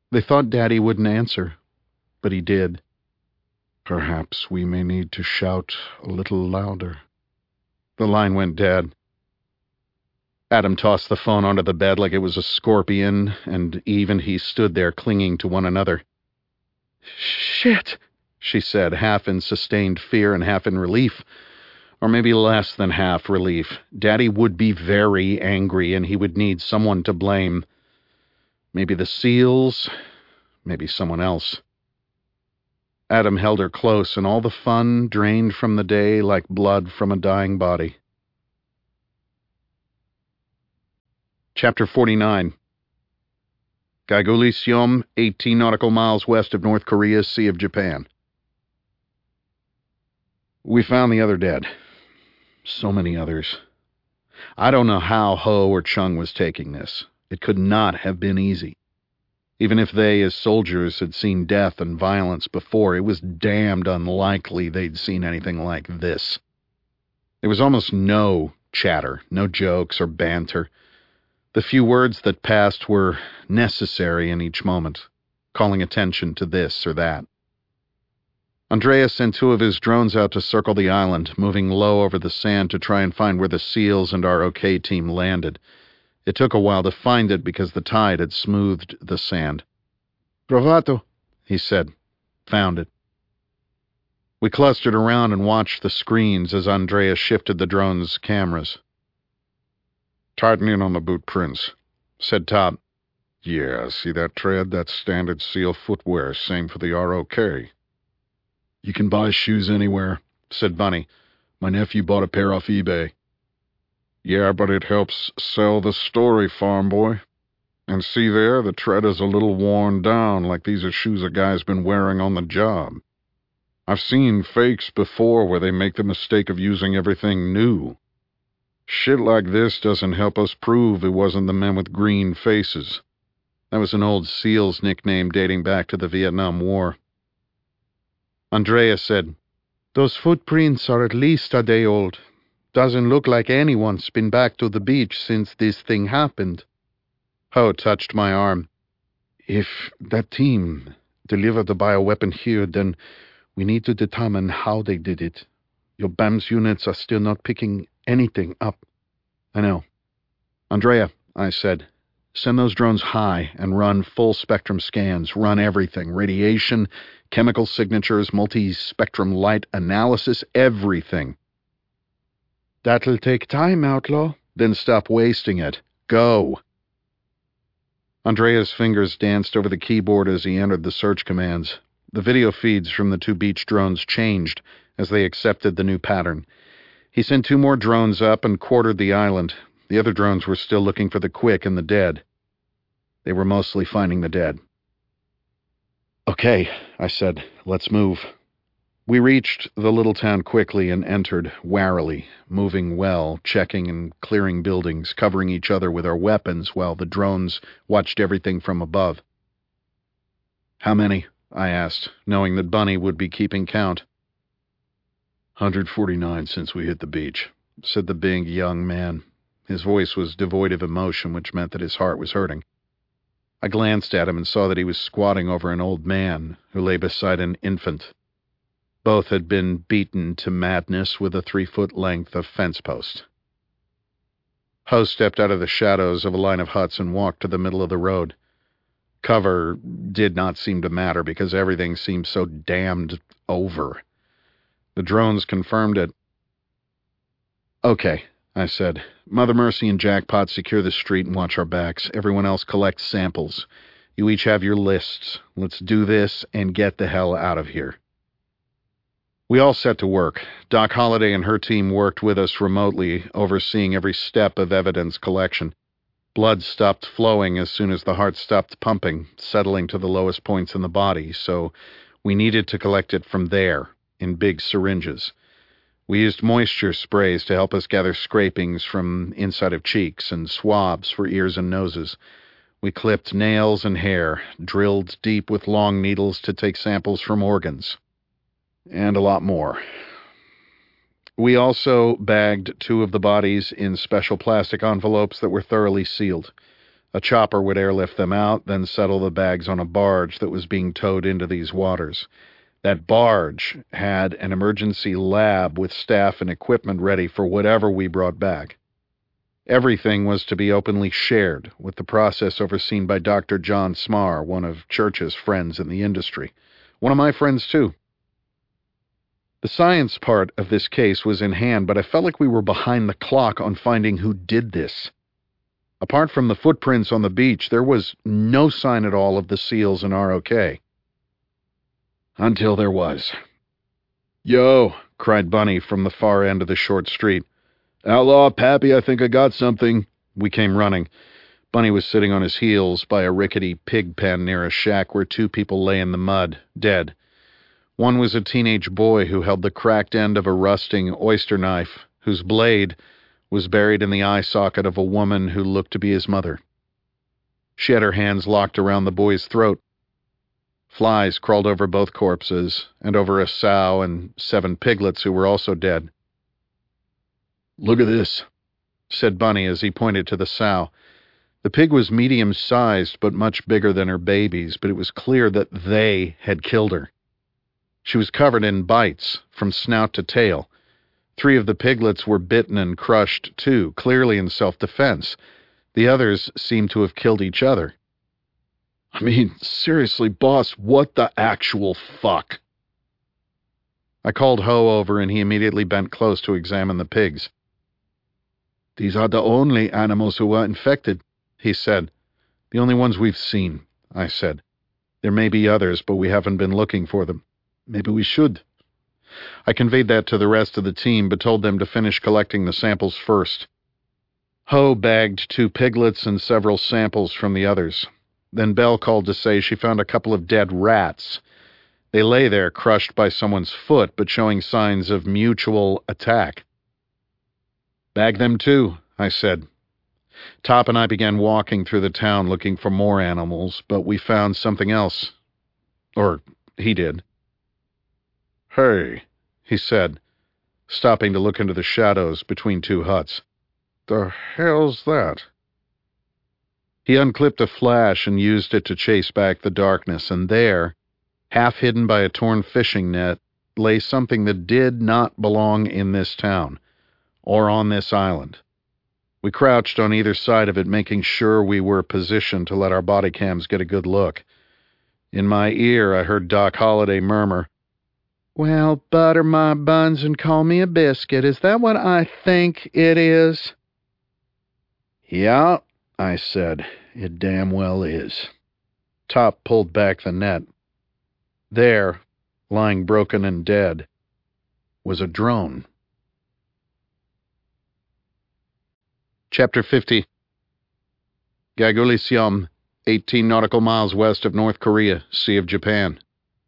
They thought Daddy wouldn't answer, but he did. Perhaps we may need to shout a little louder. The line went dead. Adam tossed the phone onto the bed like it was a scorpion, and Eve and he stood there clinging to one another. "Shit," she said, half in sustained fear and half in relief. Or maybe less than half relief. Daddy would be very angry, and he would need someone to blame. Maybe the SEALs, maybe someone else. Adam held her close, and all the fun drained from the day like blood from a dying body. Chapter forty-nine. Gaiguliseom, eighteen nautical miles west of North Korea, Sea of Japan. We found the other dead. So many others. I don't know how Ho or Chung was taking this. It could not have been easy. Even if they, as soldiers, had seen death and violence before, it was damned unlikely they'd seen anything like this. There was almost no chatter, no jokes or banter. The few words that passed were necessary in each moment, calling attention to this or that. Andreas sent two of his drones out to circle the island, moving low over the sand to try and find where the SEALs and our OK team landed. It took a while to find it because the tide had smoothed the sand. "Provato," he said. Found it. We clustered around and watched the screens as Andreas shifted the drone's cameras. "Tighten in on the boot prints," said Top. "Yeah, see that tread? That's standard SEAL footwear, same for the R O K. "You can buy shoes anywhere," said Bunny. "My nephew bought a pair off eBay." "Yeah, but it helps sell the story, farm boy. And see there, the tread is a little worn down, like these are shoes a guy's been wearing on the job. I've seen fakes before where they make the mistake of using everything new. Shit like this doesn't help us prove it wasn't the men with green faces." That was an old SEAL's nickname dating back to the Vietnam War. Andreas said, "Those footprints are at least a day old. Doesn't look like anyone's been back to the beach since this thing happened." Ho touched my arm. "If that team delivered the bioweapon here, then we need to determine how they did it. Your B A M S units are still not picking anything up." "I know." "Andrea," I said, "send those drones high and run full-spectrum scans. Run everything. Radiation, chemical signatures, multi-spectrum light analysis, everything." "That'll take time, Outlaw." "Then stop wasting it. Go." Andrea's fingers danced over the keyboard as he entered the search commands. The video feeds from the two beach drones changed as they accepted the new pattern. He sent two more drones up and quartered the island. The other drones were still looking for the quick and the dead. They were mostly finding the dead. "Okay," I said, "let's move." We reached the little town quickly and entered warily, moving well, checking and clearing buildings, covering each other with our weapons while the drones watched everything from above. "How many?" I asked, knowing that Bunny would be keeping count. one hundred forty-nine since we hit the beach," said the big young man. His voice was devoid of emotion, which meant that his heart was hurting. I glanced at him and saw that he was squatting over an old man who lay beside an infant. Both had been beaten to madness with a three-foot length of fence post. Ho stepped out of the shadows of a line of huts and walked to the middle of the road. Cover did not seem to matter because everything seemed so damned over. The drones confirmed it. "Okay," I said. "Mother Mercy and Jackpot secure the street and watch our backs. Everyone else collect samples. You each have your lists. Let's do this and get the hell out of here." We all set to work. Doc Holliday and her team worked with us remotely, overseeing every step of evidence collection. Blood stopped flowing as soon as the heart stopped pumping, settling to the lowest points in the body, so we needed to collect it from there, in big syringes. We used moisture sprays to help us gather scrapings from inside of cheeks and swabs for ears and noses. We clipped nails and hair, drilled deep with long needles to take samples from organs. And a lot more. We also bagged two of the bodies in special plastic envelopes that were thoroughly sealed. A chopper would airlift them out, then settle the bags on a barge that was being towed into these waters. That barge had an emergency lab with staff and equipment ready for whatever we brought back. Everything was to be openly shared, with the process overseen by Doctor John Smar, one of Church's friends in the industry. One of my friends, too. The science part of this case was in hand, but I felt like we were behind the clock on finding who did this. Apart from the footprints on the beach, there was no sign at all of the SEALs in R O K. Until there was. "Yo," cried Bunny from the far end of the short street. "Outlaw, Pappy, I think I got something." We came running. Bunny was sitting on his heels by a rickety pig pen near a shack where two people lay in the mud, dead. One was a teenage boy who held the cracked end of a rusting oyster knife, whose blade was buried in the eye socket of a woman who looked to be his mother. She had her hands locked around the boy's throat. Flies crawled over both corpses, and over a sow and seven piglets who were also dead. "Look at this," said Bunny as he pointed to the sow. The pig was medium-sized but much bigger than her babies, but it was clear that they had killed her. She was covered in bites, from snout to tail. Three of the piglets were bitten and crushed, too, clearly in self-defense. The others seemed to have killed each other. "I mean, seriously, boss, what the actual fuck?" I called Ho over, and he immediately bent close to examine the pigs. "These are the only animals who were infected," he said. "The only ones we've seen," I said. "There may be others, but we haven't been looking for them. Maybe we should." I conveyed that to the rest of the team, but told them to finish collecting the samples first. Ho bagged two piglets and several samples from the others. Then Belle called to say she found a couple of dead rats. They lay there crushed by someone's foot, but showing signs of mutual attack. "Bag them too," I said. Top and I began walking through the town looking for more animals, but we found something else. Or he did. "Hey," he said, stopping to look into the shadows between two huts. "The hell's that?" He unclipped a flash and used it to chase back the darkness, and there, half hidden by a torn fishing net, lay something that did not belong in this town, or on this island. We crouched on either side of it, making sure we were positioned to let our body cams get a good look. In my ear, I heard Doc Holliday murmur, "Well, butter my buns and call me a biscuit. Is that what I think it is?" "Yeah," I said. "It damn well is." Top pulled back the net. There, lying broken and dead, was a drone. Chapter fifty. Gaguliseom, eighteen nautical miles west of North Korea, Sea of Japan.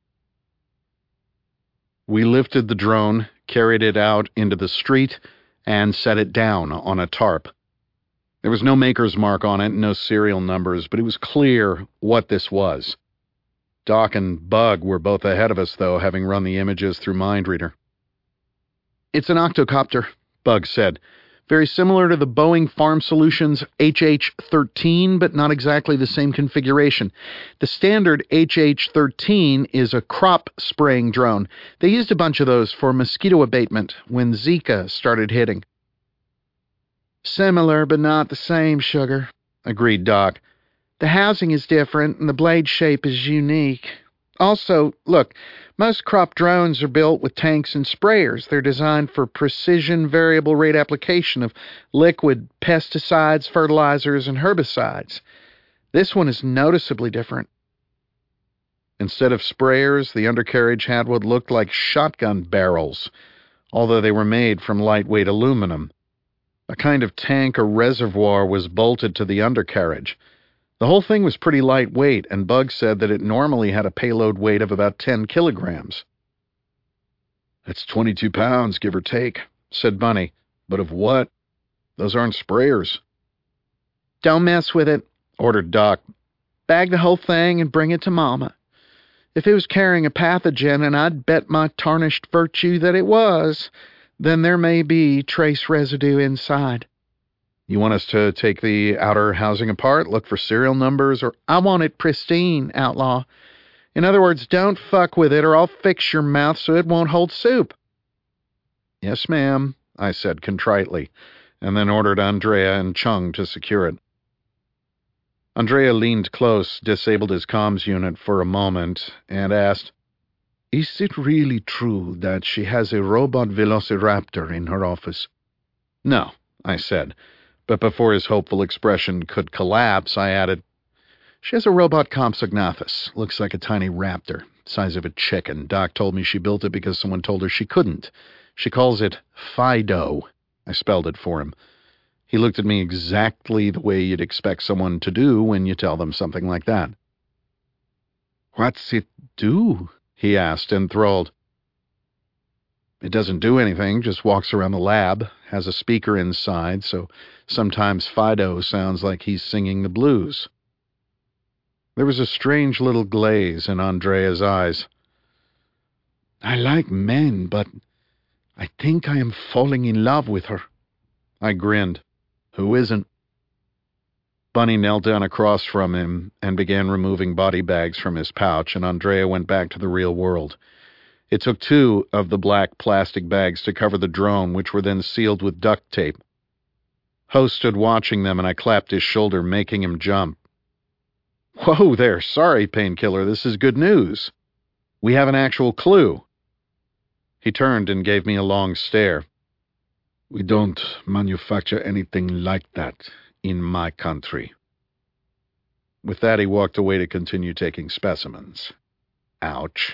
We lifted the drone, carried it out into the street, and set it down on a tarp. There was no maker's mark on it, no serial numbers, but it was clear what this was. Doc and Bug were both ahead of us, though, having run the images through MindReader. "It's an octocopter," Bug said. "Very similar to the Boeing Farm Solutions H H thirteen, but not exactly the same configuration. The standard H H thirteen is a crop spraying drone. They used a bunch of those for mosquito abatement when Zika started hitting." "Similar, but not the same, sugar," agreed Doc. "The housing is different, and the blade shape is unique. Also, look, most crop drones are built with tanks and sprayers. They're designed for precision variable rate application of liquid pesticides, fertilizers, and herbicides. This one is noticeably different." Instead of sprayers, the undercarriage had what looked like shotgun barrels, although they were made from lightweight aluminum. A kind of tank or reservoir was bolted to the undercarriage. The whole thing was pretty lightweight, and Bug said that it normally had a payload weight of about ten kilograms. "That's twenty-two pounds, give or take," said Bunny. "But of what? Those aren't sprayers." "Don't mess with it," ordered Doc. "Bag the whole thing and bring it to Mama. If it was carrying a pathogen, and I'd bet my tarnished virtue that it was, then there may be trace residue inside." You want us to take the outer housing apart, look for serial numbers, or... I want it pristine, outlaw. In other words, don't fuck with it or I'll fix your mouth so it won't hold soup. Yes, ma'am, I said contritely, and then ordered Andrea and Chung to secure it. Andrea leaned close, disabled his comms unit for a moment, and asked, "Is it really true that she has a robot velociraptor in her office?" "No," I said, but before his hopeful expression could collapse, I added, "She has a robot Compsognathus. Looks like a tiny raptor, size of a chicken. Doc told me she built it because someone told her she couldn't. She calls it Fido." I spelled it for him. He looked at me exactly the way you'd expect someone to do when you tell them something like that. "What's it do?" he asked, enthralled. "It doesn't do anything, just walks around the lab, has a speaker inside, so sometimes Fido sounds like he's singing the blues." There was a strange little glaze in Andrea's eyes. "I like men, but I think I am falling in love with her." I grinned. "Who isn't?" Bunny knelt down across from him and began removing body bags from his pouch, and Andrea went back to the real world. It took two of the black plastic bags to cover the drone, which were then sealed with duct tape. Ho stood watching them, and I clapped his shoulder, making him jump. "Whoa there, sorry, Painkiller, this is good news. We have an actual clue." He turned and gave me a long stare. "We don't manufacture anything like that in my country." With that, he walked away to continue taking specimens. Ouch.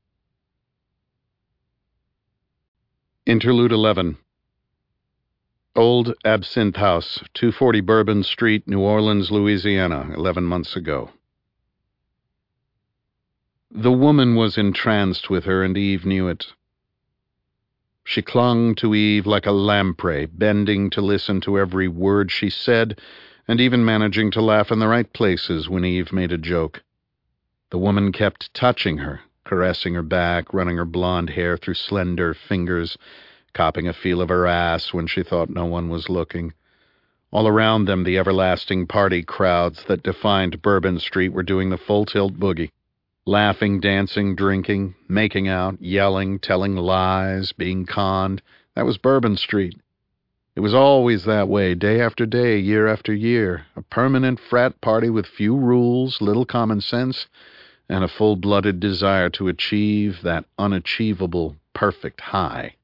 Interlude eleven. Old Absinthe House, two forty Bourbon Street, New Orleans, Louisiana, eleven months ago. The woman was entranced with her, and Eve knew it. She clung to Eve like a lamprey, bending to listen to every word she said, and even managing to laugh in the right places when Eve made a joke. The woman kept touching her, caressing her back, running her blonde hair through slender fingers, copping a feel of her ass when she thought no one was looking. All around them, the everlasting party crowds that defined Bourbon Street were doing the full-tilt boogie. Laughing, dancing, drinking, making out, yelling, telling lies, being conned. That was Bourbon Street. It was always that way, day after day, year after year. A permanent frat party with few rules, little common sense, and a full-blooded desire to achieve that unachievable, perfect high.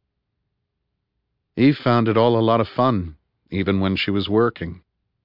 Eve found it all a lot of fun, even when she was working.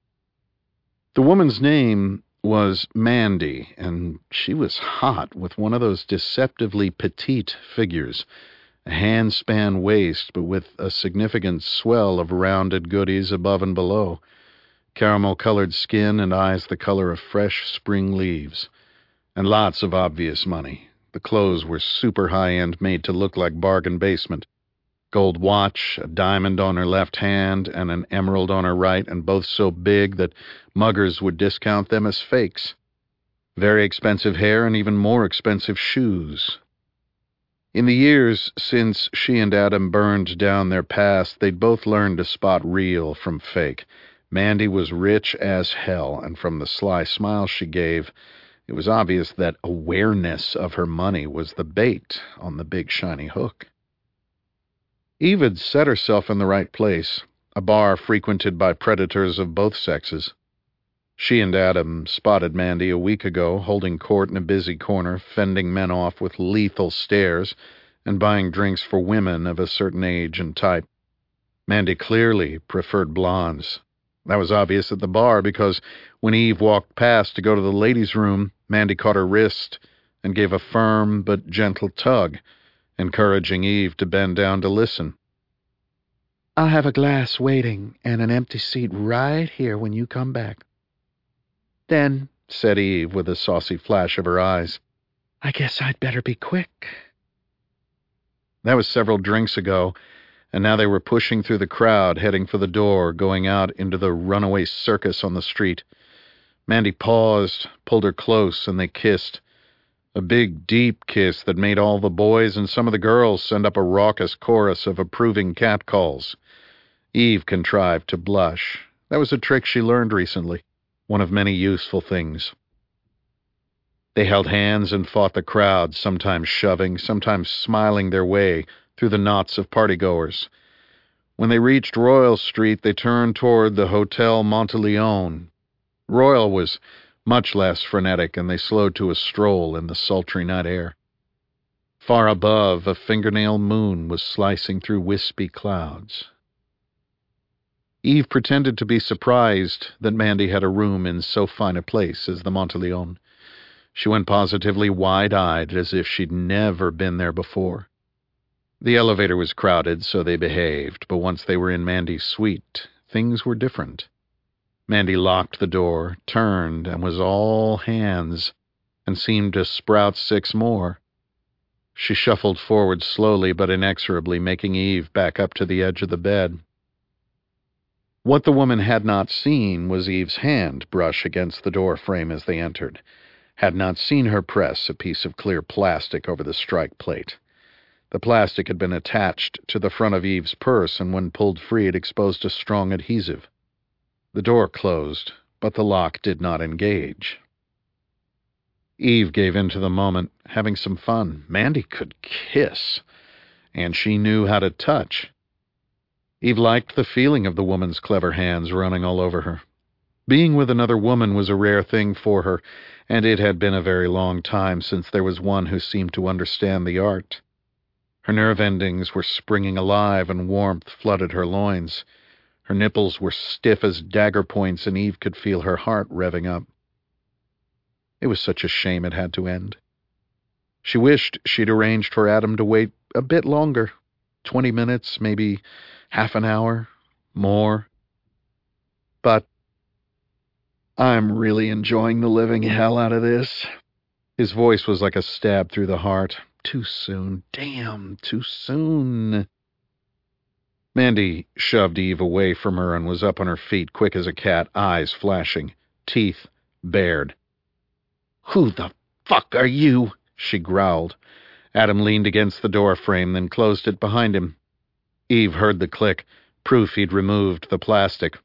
The woman's name was Mandy, and she was hot, with one of those deceptively petite figures, a hand-span waist, but with a significant swell of rounded goodies above and below, caramel-colored skin and eyes the color of fresh spring leaves, and lots of obvious money. The clothes were super high-end, made to look like bargain basement. Gold watch, a diamond on her left hand, and an emerald on her right, and both so big that muggers would discount them as fakes. Very expensive hair and even more expensive shoes. In the years since she and Adam burned down their past, they'd both learned to spot real from fake. Mandy was rich as hell, and from the sly smile she gave, it was obvious that awareness of her money was the bait on the big shiny hook. Eve had set herself in the right place, a bar frequented by predators of both sexes. She and Adam spotted Mandy a week ago, holding court in a busy corner, fending men off with lethal stares, and buying drinks for women of a certain age and type. Mandy clearly preferred blondes. That was obvious at the bar, because when Eve walked past to go to the ladies' room, Mandy caught her wrist and gave a firm but gentle tug, encouraging Eve to bend down to listen. "I'll have a glass waiting and an empty seat right here when you come back." "Then," said Eve with a saucy flash of her eyes, "I guess I'd better be quick." That was several drinks ago, and now they were pushing through the crowd, heading for the door, going out into the runaway circus on the street. Mandy paused, pulled her close, and they kissed. A big, deep kiss that made all the boys and some of the girls send up a raucous chorus of approving catcalls. Eve contrived to blush. That was a trick she learned recently, one of many useful things. They held hands and fought the crowd, sometimes shoving, sometimes smiling their way through the knots of partygoers. When they reached Royal Street, they turned toward the Hotel Monteleone. Royal was much less frenetic, and they slowed to a stroll in the sultry night air. Far above, a fingernail moon was slicing through wispy clouds. Eve pretended to be surprised that Mandy had a room in so fine a place as the Monteleone. She went positively wide-eyed, as if she'd never been there before. The elevator was crowded, so they behaved, but once they were in Mandy's suite, things were different. Mandy locked the door, turned, and was all hands, and seemed to sprout six more. She shuffled forward slowly but inexorably, making Eve back up to the edge of the bed. What the woman had not seen was Eve's hand brush against the door frame as they entered, had not seen her press a piece of clear plastic over the strike plate. The plastic had been attached to the front of Eve's purse, and when pulled free it exposed a strong adhesive. The door closed, but the lock did not engage. Eve gave in to the moment, having some fun. Mandy could kiss, and she knew how to touch. Eve liked the feeling of the woman's clever hands running all over her. Being with another woman was a rare thing for her, and it had been a very long time since there was one who seemed to understand the art. Her nerve endings were springing alive, and warmth flooded her loins. Her nipples were stiff as dagger points, and Eve could feel her heart revving up. It was such a shame it had to end. She wished she'd arranged for Adam to wait a bit longer. Twenty minutes, maybe half an hour, more. But I'm really enjoying the living hell out of this. His voice was like a stab through the heart. Too soon. Damn, too soon. Mandy shoved Eve away from her and was up on her feet, quick as a cat, eyes flashing, teeth bared. "Who the fuck are you?" she growled. Adam leaned against the door frame, then closed it behind him. Eve heard the click, proof he'd removed the plastic.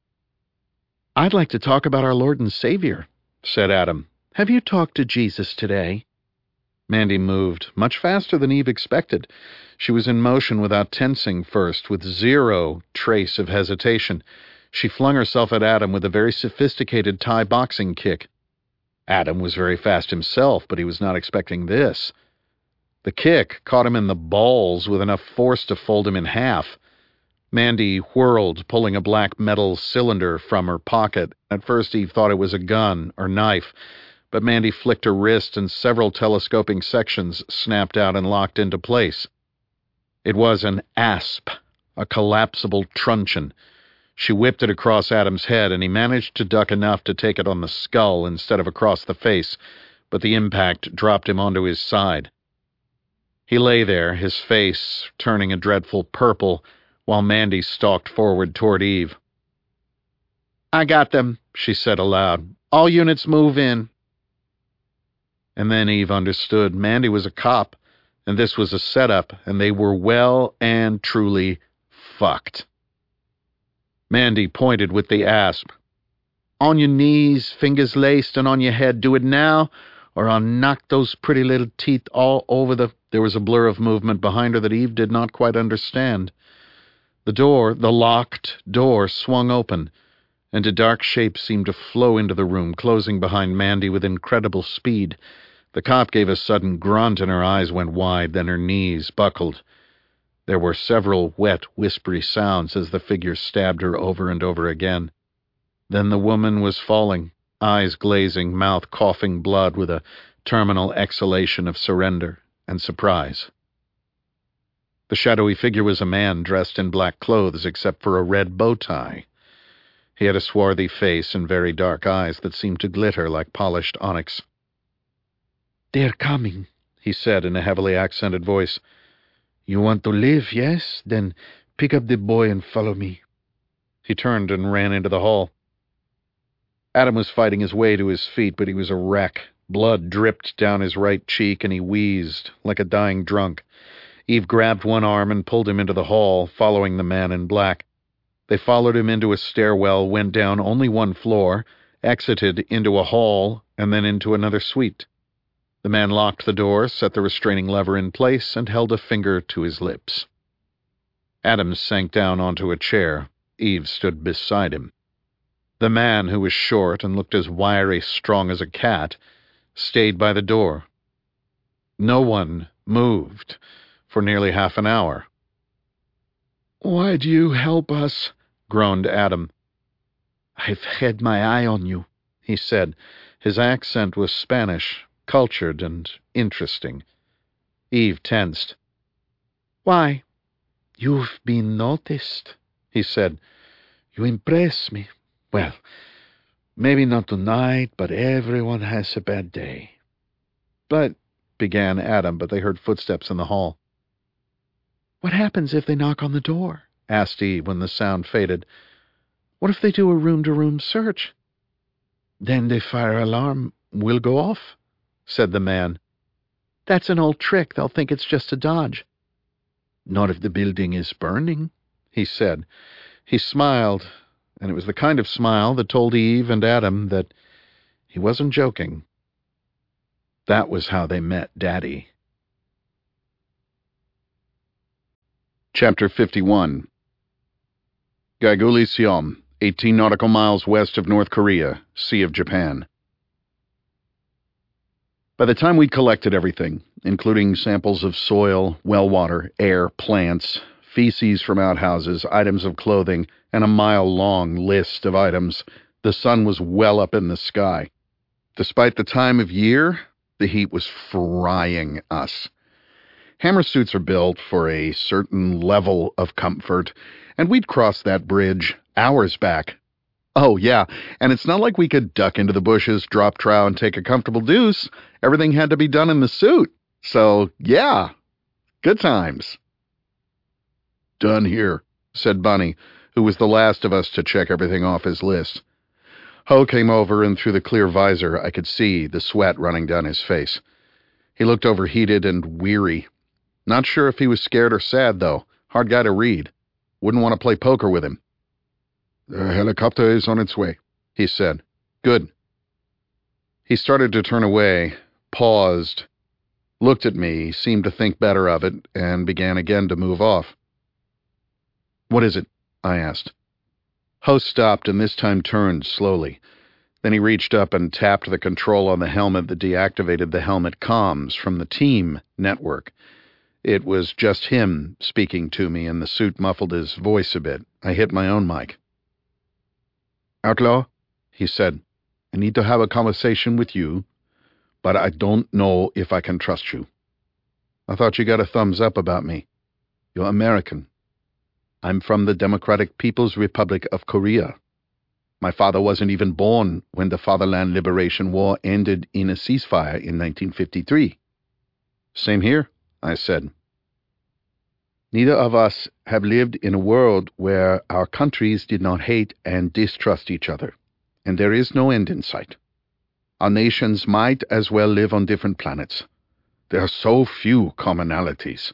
"I'd like to talk about our Lord and Savior," said Adam. "Have you talked to Jesus today?" Mandy moved, much faster than Eve expected. She was in motion without tensing first, with zero trace of hesitation. She flung herself at Adam with a very sophisticated Thai boxing kick. Adam was very fast himself, but he was not expecting this. The kick caught him in the balls with enough force to fold him in half. Mandy whirled, pulling a black metal cylinder from her pocket. At first Eve thought it was a gun or knife, but Mandy flicked her wrist and several telescoping sections snapped out and locked into place. It was an asp, a collapsible truncheon. She whipped it across Adam's head, and he managed to duck enough to take it on the skull instead of across the face, but the impact dropped him onto his side. He lay there, his face turning a dreadful purple, while Mandy stalked forward toward Eve. "I got them," she said aloud. "All units move in." And then Eve understood. Mandy was a cop, and this was a setup, and they were well and truly fucked. Mandy pointed with the asp. "On your knees, fingers laced, and on your head. Do it now, or I'll knock those pretty little teeth all over the—" There was a blur of movement behind her that Eve did not quite understand. The door, the locked door, swung open, and a dark shape seemed to flow into the room, closing behind Mandy with incredible speed. The cop gave a sudden grunt, and her eyes went wide, then her knees buckled. There were several wet, whispery sounds as the figure stabbed her over and over again. Then the woman was falling, eyes glazing, mouth coughing blood with a terminal exhalation of surrender and surprise. The shadowy figure was a man dressed in black clothes except for a red bow tie. He had a swarthy face and very dark eyes that seemed to glitter like polished onyx. "They're coming," he said in a heavily accented voice. "You want to live, yes? Then pick up the boy and follow me." He turned and ran into the hall. Adam was fighting his way to his feet, but he was a wreck. Blood dripped down his right cheek, and he wheezed like a dying drunk. Eve grabbed one arm and pulled him into the hall, following the man in black. They followed him into a stairwell, went down only one floor, exited into a hall, and then into another suite. The man locked the door, set the restraining lever in place, and held a finger to his lips. Adams sank down onto a chair. Eve stood beside him. The man, who was short and looked as wiry strong as a cat, stayed by the door. No one moved for nearly half an hour. "Why do you help us?" groaned Adam. "I've had my eye on you," he said. His accent was Spanish, cultured and interesting. Eve tensed. "Why? You've been noticed," he said. "You impress me. Well, maybe not tonight, but everyone has a bad day." "But," began Adam, but they heard footsteps in the hall. "What happens if they knock on the door?" asked Eve when the sound faded. "What if they do a room-to-room search?" "Then the fire alarm will go off," said the man. "That's an old trick. They'll think it's just a dodge." "Not if the building is burning," he said. He smiled, and it was the kind of smile that told Eve and Adam that he wasn't joking. That was how they met Daddy. Chapter fifty-one. Gaiguli Seom, eighteen nautical miles west of North Korea, Sea of Japan. By the time we'd collected everything, including samples of soil, well water, air, plants, feces from outhouses, items of clothing, and a mile-long list of items, the sun was well up in the sky. Despite the time of year, the heat was frying us. Hammer suits are built for a certain level of comfort, and we'd crossed that bridge hours back. Oh, yeah, and it's not like we could duck into the bushes, drop trow, and take a comfortable deuce. Everything had to be done in the suit. So, yeah, good times. "Done here," said Bunny, who was the last of us to check everything off his list. Ho came over, and through the clear visor I could see the sweat running down his face. He looked overheated and weary. Not sure if he was scared or sad, though. Hard guy to read. Wouldn't want to play poker with him. "The helicopter is on its way," he said. "Good." He started to turn away, paused, looked at me, seemed to think better of it, and began again to move off. "What is it?" I asked. Ho stopped and this time turned slowly. Then he reached up and tapped the control on the helmet that deactivated the helmet comms from the team network. It was just him speaking to me, and the suit muffled his voice a bit. I hit my own mic. "Outlaw," he said, "I need to have a conversation with you, but I don't know if I can trust you. I thought you got a thumbs up about me. You're American. I'm from the Democratic People's Republic of Korea. My father wasn't even born when the Fatherland Liberation War ended in a ceasefire in nineteen fifty-three. "Same here," I said. "Neither of us have lived in a world where our countries did not hate and distrust each other, and there is no end in sight. Our nations might as well live on different planets. There are so few commonalities."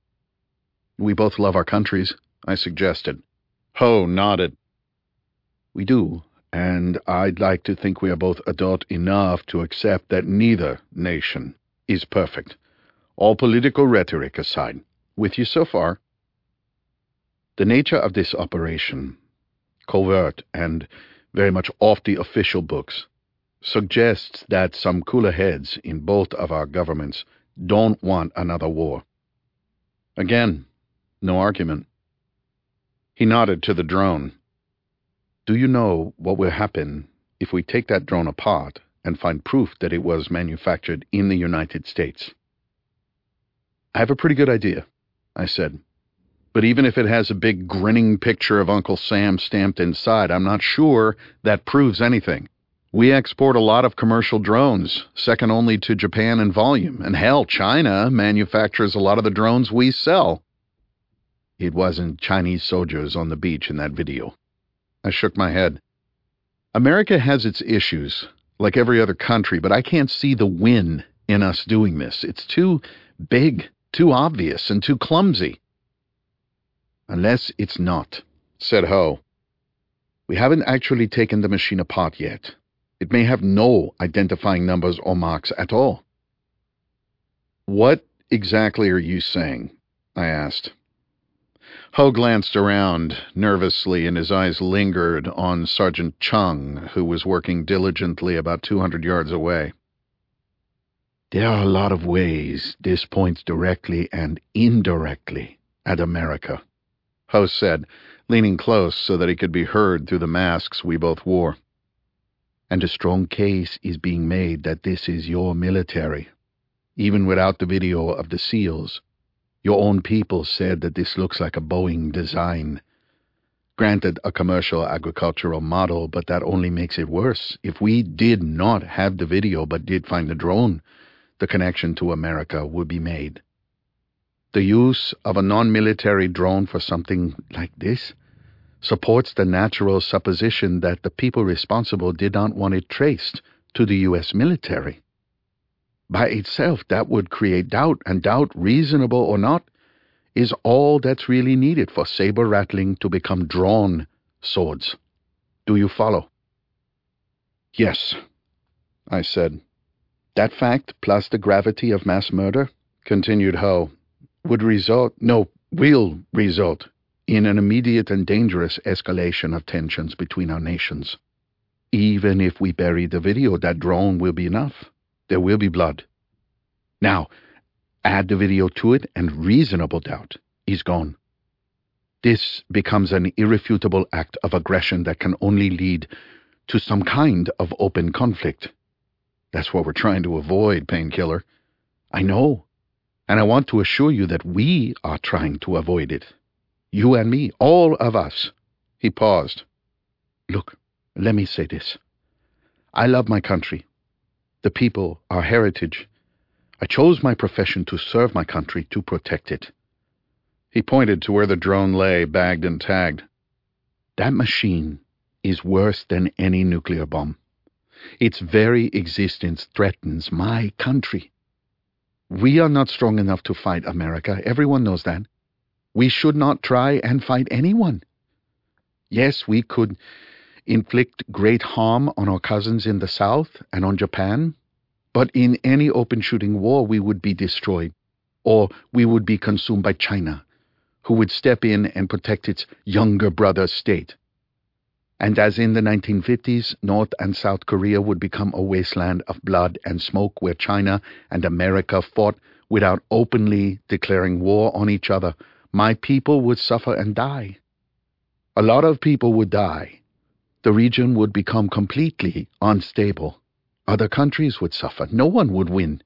"We both love our countries," I suggested. Ho nodded. "We do, and I'd like to think we are both adult enough to accept that neither nation is perfect. All political rhetoric aside. With you so far. The nature of this operation, covert and very much off the official books, suggests that some cooler heads in both of our governments don't want another war." Again, no argument. He nodded to the drone. "Do you know what will happen if we take that drone apart and find proof that it was manufactured in the United States?" "I have a pretty good idea," I said. "But even if it has a big grinning picture of Uncle Sam stamped inside, I'm not sure that proves anything. We export a lot of commercial drones, second only to Japan in volume, and hell, China manufactures a lot of the drones we sell." "It wasn't Chinese soldiers on the beach in that video." I shook my head. "America has its issues, like every other country, but I can't see the win in us doing this. It's too big, too obvious, and too clumsy." "Unless it's not," said Ho. We haven't actually taken the machine apart yet. It may have no identifying numbers or marks at all. What exactly are you saying? I asked. Ho glanced around nervously, and his eyes lingered on Sergeant Chung, who was working diligently about two hundred yards away. There are a lot of ways this points directly and indirectly at America, Ho said, leaning close so that he could be heard through the masks we both wore. And a strong case is being made that this is your military. Even without the video of the SEALs, your own people said that this looks like a Boeing design. Granted, a commercial agricultural model, but that only makes it worse. If we did not have the video but did find the drone, the connection to America would be made. The use of a non-military drone for something like this supports the natural supposition that the people responsible did not want it traced to the U S military. By itself, that would create doubt, and doubt, reasonable or not, is all that's really needed for saber-rattling to become drawn swords. Do you follow? Yes, I said. That fact, plus the gravity of mass murder, continued Ho, would result, no, will result in an immediate and dangerous escalation of tensions between our nations. Even if we bury the video, that drone will be enough. There will be blood. Now, add the video to it, and reasonable doubt is gone. This becomes an irrefutable act of aggression that can only lead to some kind of open conflict. That's what we're trying to avoid, Painkiller. I know, and I want to assure you that we are trying to avoid it. You and me, all of us. He paused. Look, let me say this. I love my country, the people, our heritage. I chose my profession to serve my country, to protect it. He pointed to where the drone lay, bagged and tagged. That machine is worse than any nuclear bomb. Its very existence threatens my country. We are not strong enough to fight America. Everyone knows that. We should not try and fight anyone. Yes, we could inflict great harm on our cousins in the South and on Japan, but in any open shooting war we would be destroyed, or we would be consumed by China, who would step in and protect its younger brother state. And as in the nineteen fifties, North and South Korea would become a wasteland of blood and smoke where China and America fought without openly declaring war on each other, my people would suffer and die. A lot of people would die. The region would become completely unstable. Other countries would suffer. No one would win.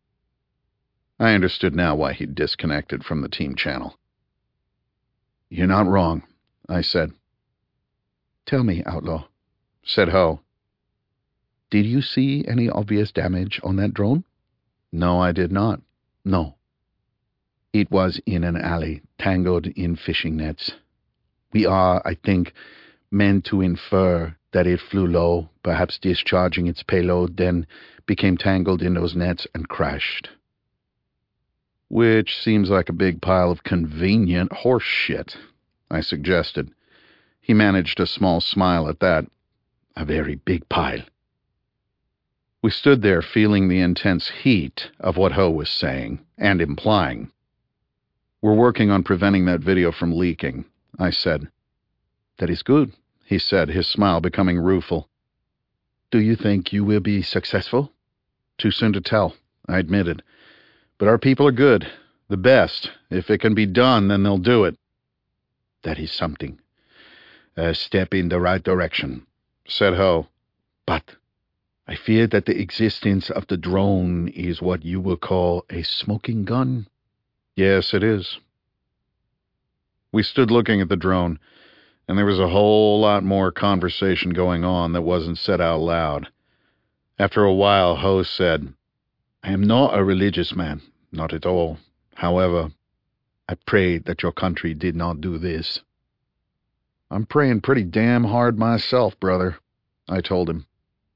I understood now why he'd disconnected from the team channel. You're not wrong, I said. Tell me, Outlaw, said Ho. Did you see any obvious damage on that drone? No, I did not. No. It was in an alley, tangled in fishing nets. We are, I think, meant to infer that it flew low, perhaps discharging its payload, then became tangled in those nets and crashed. Which seems like a big pile of convenient horse shit, I suggested. He managed a small smile at that. A very big pile. We stood there feeling the intense heat of what Ho was saying and implying. We're working on preventing that video from leaking, I said. That is good, he said, his smile becoming rueful. Do you think you will be successful? Too soon to tell, I admitted. But our people are good, the best. If it can be done, then they'll do it. That is something. A step in the right direction, said Ho. But I fear that the existence of the drone is what you will call a smoking gun. Yes, it is. We stood looking at the drone, and there was a whole lot more conversation going on that wasn't said out loud. After a while, Ho said, I am not a religious man, not at all. However, I pray that your country did not do this. I'm praying pretty damn hard myself, brother, I told him.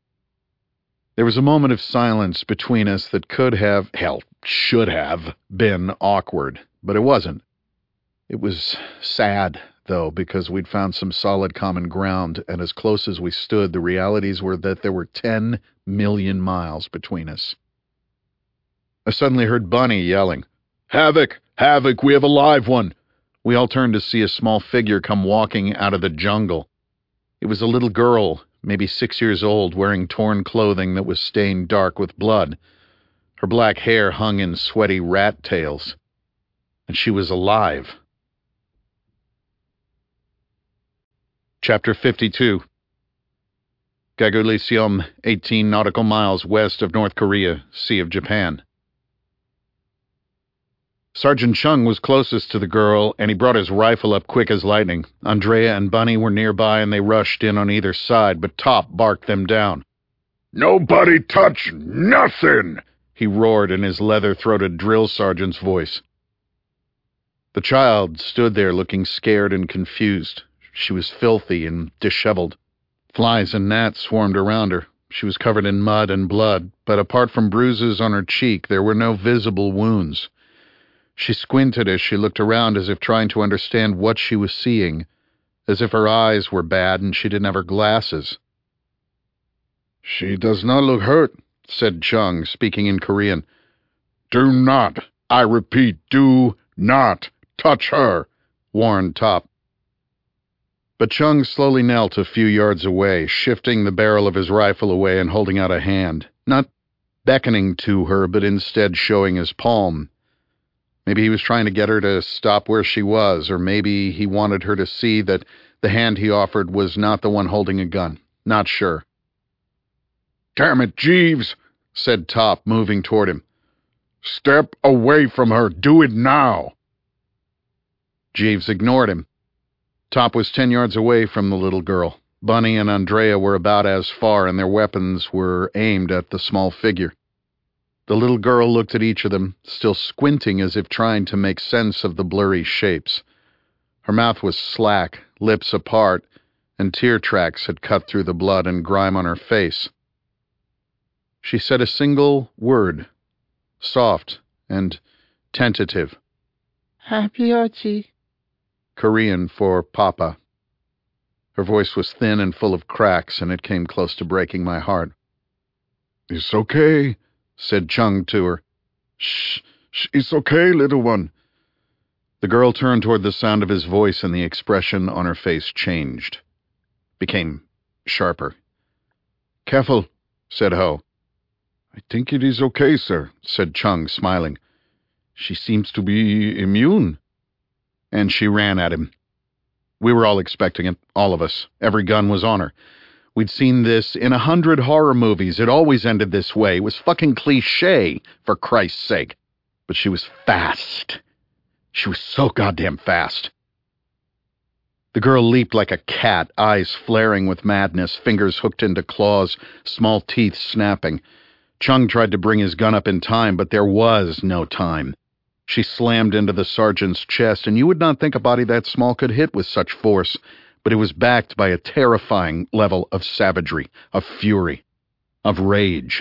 There was a moment of silence between us that could have, hell, should have, been awkward, but it wasn't. It was sad though, because we'd found some solid common ground, and as close as we stood, the realities were that there were ten million miles between us. I suddenly heard Bunny yelling, "Havoc! Havoc! We have a live one!" We all turned to see a small figure come walking out of the jungle. It was a little girl, maybe six years old, wearing torn clothing that was stained dark with blood. Her black hair hung in sweaty rat tails. And she was alive. Chapter fifty-two. Gagulyseum, eighteen nautical miles west of North Korea, Sea of Japan. Sergeant Chung was closest to the girl, and he brought his rifle up quick as lightning. Andrea and Bunny were nearby, and they rushed in on either side, but Top barked them down. "Nobody touch nothing!" he roared in his leather-throated drill sergeant's voice. The child stood there looking scared and confused. She was filthy and disheveled. Flies and gnats swarmed around her. She was covered in mud and blood, but apart from bruises on her cheek, there were no visible wounds. She squinted as she looked around as if trying to understand what she was seeing, as if her eyes were bad and she didn't have her glasses. "She does not look hurt," said Chung, speaking in Korean. "Do not, I repeat, do not touch her," warned Top. But Chung slowly knelt a few yards away, shifting the barrel of his rifle away and holding out a hand, not beckoning to her, but instead showing his palm. Maybe he was trying to get her to stop where she was, or maybe he wanted her to see that the hand he offered was not the one holding a gun. Not sure. "Damn it, Jeeves," said Top, moving toward him. "Step away from her. Do it now." Jeeves ignored him. Top was ten yards away from the little girl. Bunny and Andrea were about as far, and their weapons were aimed at the small figure. The little girl looked at each of them, still squinting as if trying to make sense of the blurry shapes. Her mouth was slack, lips apart, and tear tracks had cut through the blood and grime on her face. She said a single word, soft and tentative. "Happy-ochi," Korean for Papa. Her voice was thin and full of cracks, and it came close to breaking my heart. "It's okay," said Chung to her. Shh, shh, it's okay, little one." The girl turned toward the sound of his voice, and the expression on her face changed, became sharper. "Careful," said Ho. "I think it is okay, sir," said Chung, smiling. "She seems to be immune." And she ran at him. We were all expecting it, all of us. Every gun was on her. We'd seen this in a hundred horror movies. It always ended this way. It was fucking cliché, for Christ's sake. But she was fast. She was so goddamn fast. The girl leaped like a cat, eyes flaring with madness, fingers hooked into claws, small teeth snapping. Chung tried to bring his gun up in time, but there was no time. She slammed into the sergeant's chest, and you would not think a body that small could hit with such force, but it was backed by a terrifying level of savagery, of fury, of rage.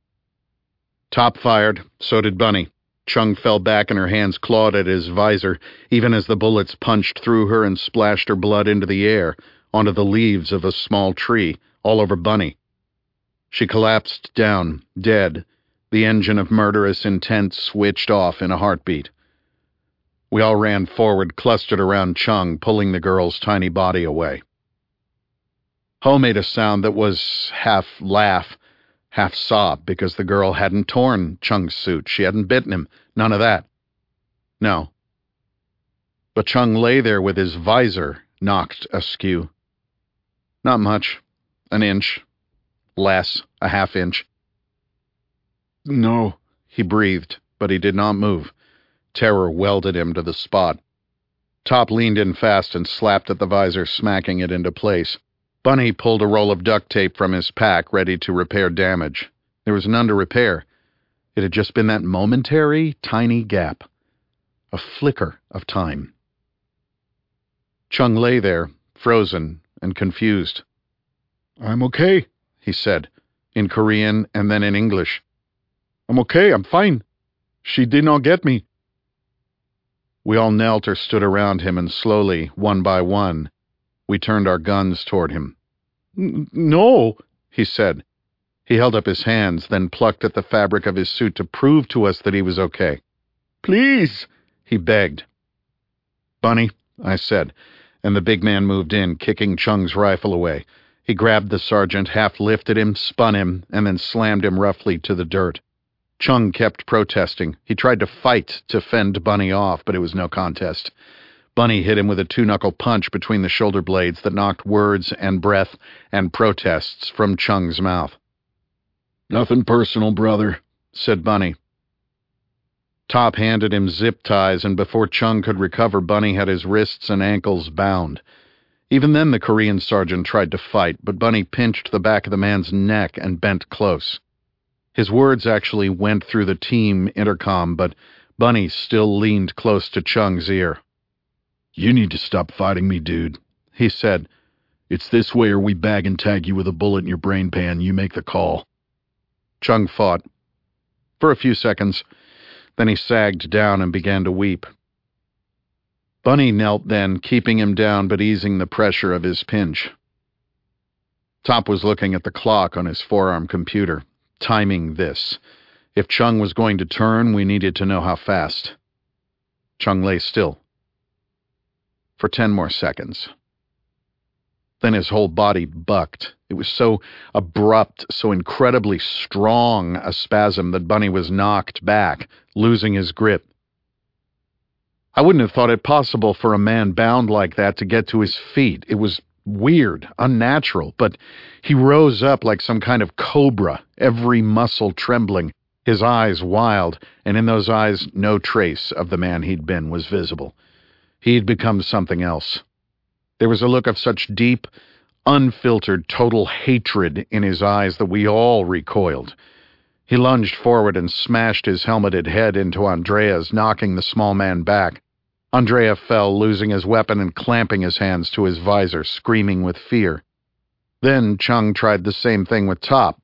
Top fired, so did Bunny. Chung fell back and her hands clawed at his visor, even as the bullets punched through her and splashed her blood into the air, onto the leaves of a small tree, all over Bunny. She collapsed down, dead, the engine of murderous intent switched off in a heartbeat. We all ran forward, clustered around Chung, pulling the girl's tiny body away. Ho made a sound that was half laugh, half sob, because the girl hadn't torn Chung's suit. She hadn't bitten him. None of that. No. But Chung lay there with his visor knocked askew. Not much. An inch. Less. A half inch. "No," he breathed, but he did not move. Terror welded him to the spot. Top leaned in fast and slapped at the visor, smacking it into place. Bunny pulled a roll of duct tape from his pack, ready to repair damage. There was none to repair. It had just been that momentary, tiny gap. A flicker of time. Chung lay there, frozen and confused. "I'm okay," he said, in Korean and then in English. "I'm okay, I'm fine. She did not get me." We all knelt or stood around him, and slowly, one by one, we turned our guns toward him. "No," he said. He held up his hands, then plucked at the fabric of his suit to prove to us that he was okay. "Please," he begged. "Bunny," I said, and the big man moved in, kicking Chung's rifle away. He grabbed the sergeant, half-lifted him, spun him, and then slammed him roughly to the dirt. Chung kept protesting. He tried to fight to fend Bunny off, but it was no contest. Bunny hit him with a two-knuckle punch between the shoulder blades that knocked words and breath and protests from Chung's mouth. "Nothing personal, brother," said Bunny. Top handed him zip ties, and before Chung could recover, Bunny had his wrists and ankles bound. Even then the Korean sergeant tried to fight, but Bunny pinched the back of the man's neck and bent close. His words actually went through the team intercom, but Bunny still leaned close to Chung's ear. "You need to stop fighting me, dude," he said. "It's this way or we bag and tag you with a bullet in your brain pan. You make the call." Chung fought. For a few seconds, then he sagged down and began to weep. Bunny knelt then, keeping him down but easing the pressure of his pinch. Top was looking at the clock on his forearm computer, timing this. If Chung was going to turn, we needed to know how fast. Chung lay still for ten more seconds. Then his whole body bucked. It was so abrupt, so incredibly strong a spasm that Bunny was knocked back, losing his grip. I wouldn't have thought it possible for a man bound like that to get to his feet. It was weird, unnatural, but he rose up like some kind of cobra, every muscle trembling, his eyes wild, and in those eyes no trace of the man he'd been was visible. He'd become something else. There was a look of such deep, unfiltered, total hatred in his eyes that we all recoiled. He lunged forward and smashed his helmeted head into Andrea's, knocking the small man back. Andrea fell, losing his weapon and clamping his hands to his visor, screaming with fear. Then Chung tried the same thing with Top.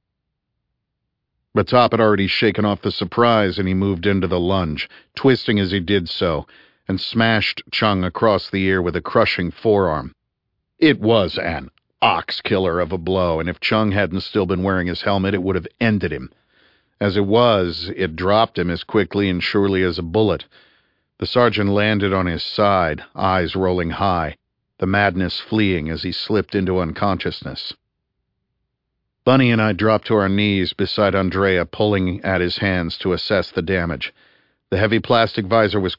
But Top had already shaken off the surprise, and he moved into the lunge, twisting as he did so, and smashed Chung across the ear with a crushing forearm. It was an ox killer of a blow, and if Chung hadn't still been wearing his helmet, it would have ended him. As it was, it dropped him as quickly and surely as a bullet. The sergeant landed on his side, eyes rolling high, the madness fleeing as he slipped into unconsciousness. Bunny and I dropped to our knees beside Andrea, pulling at his hands to assess the damage. The heavy plastic visor was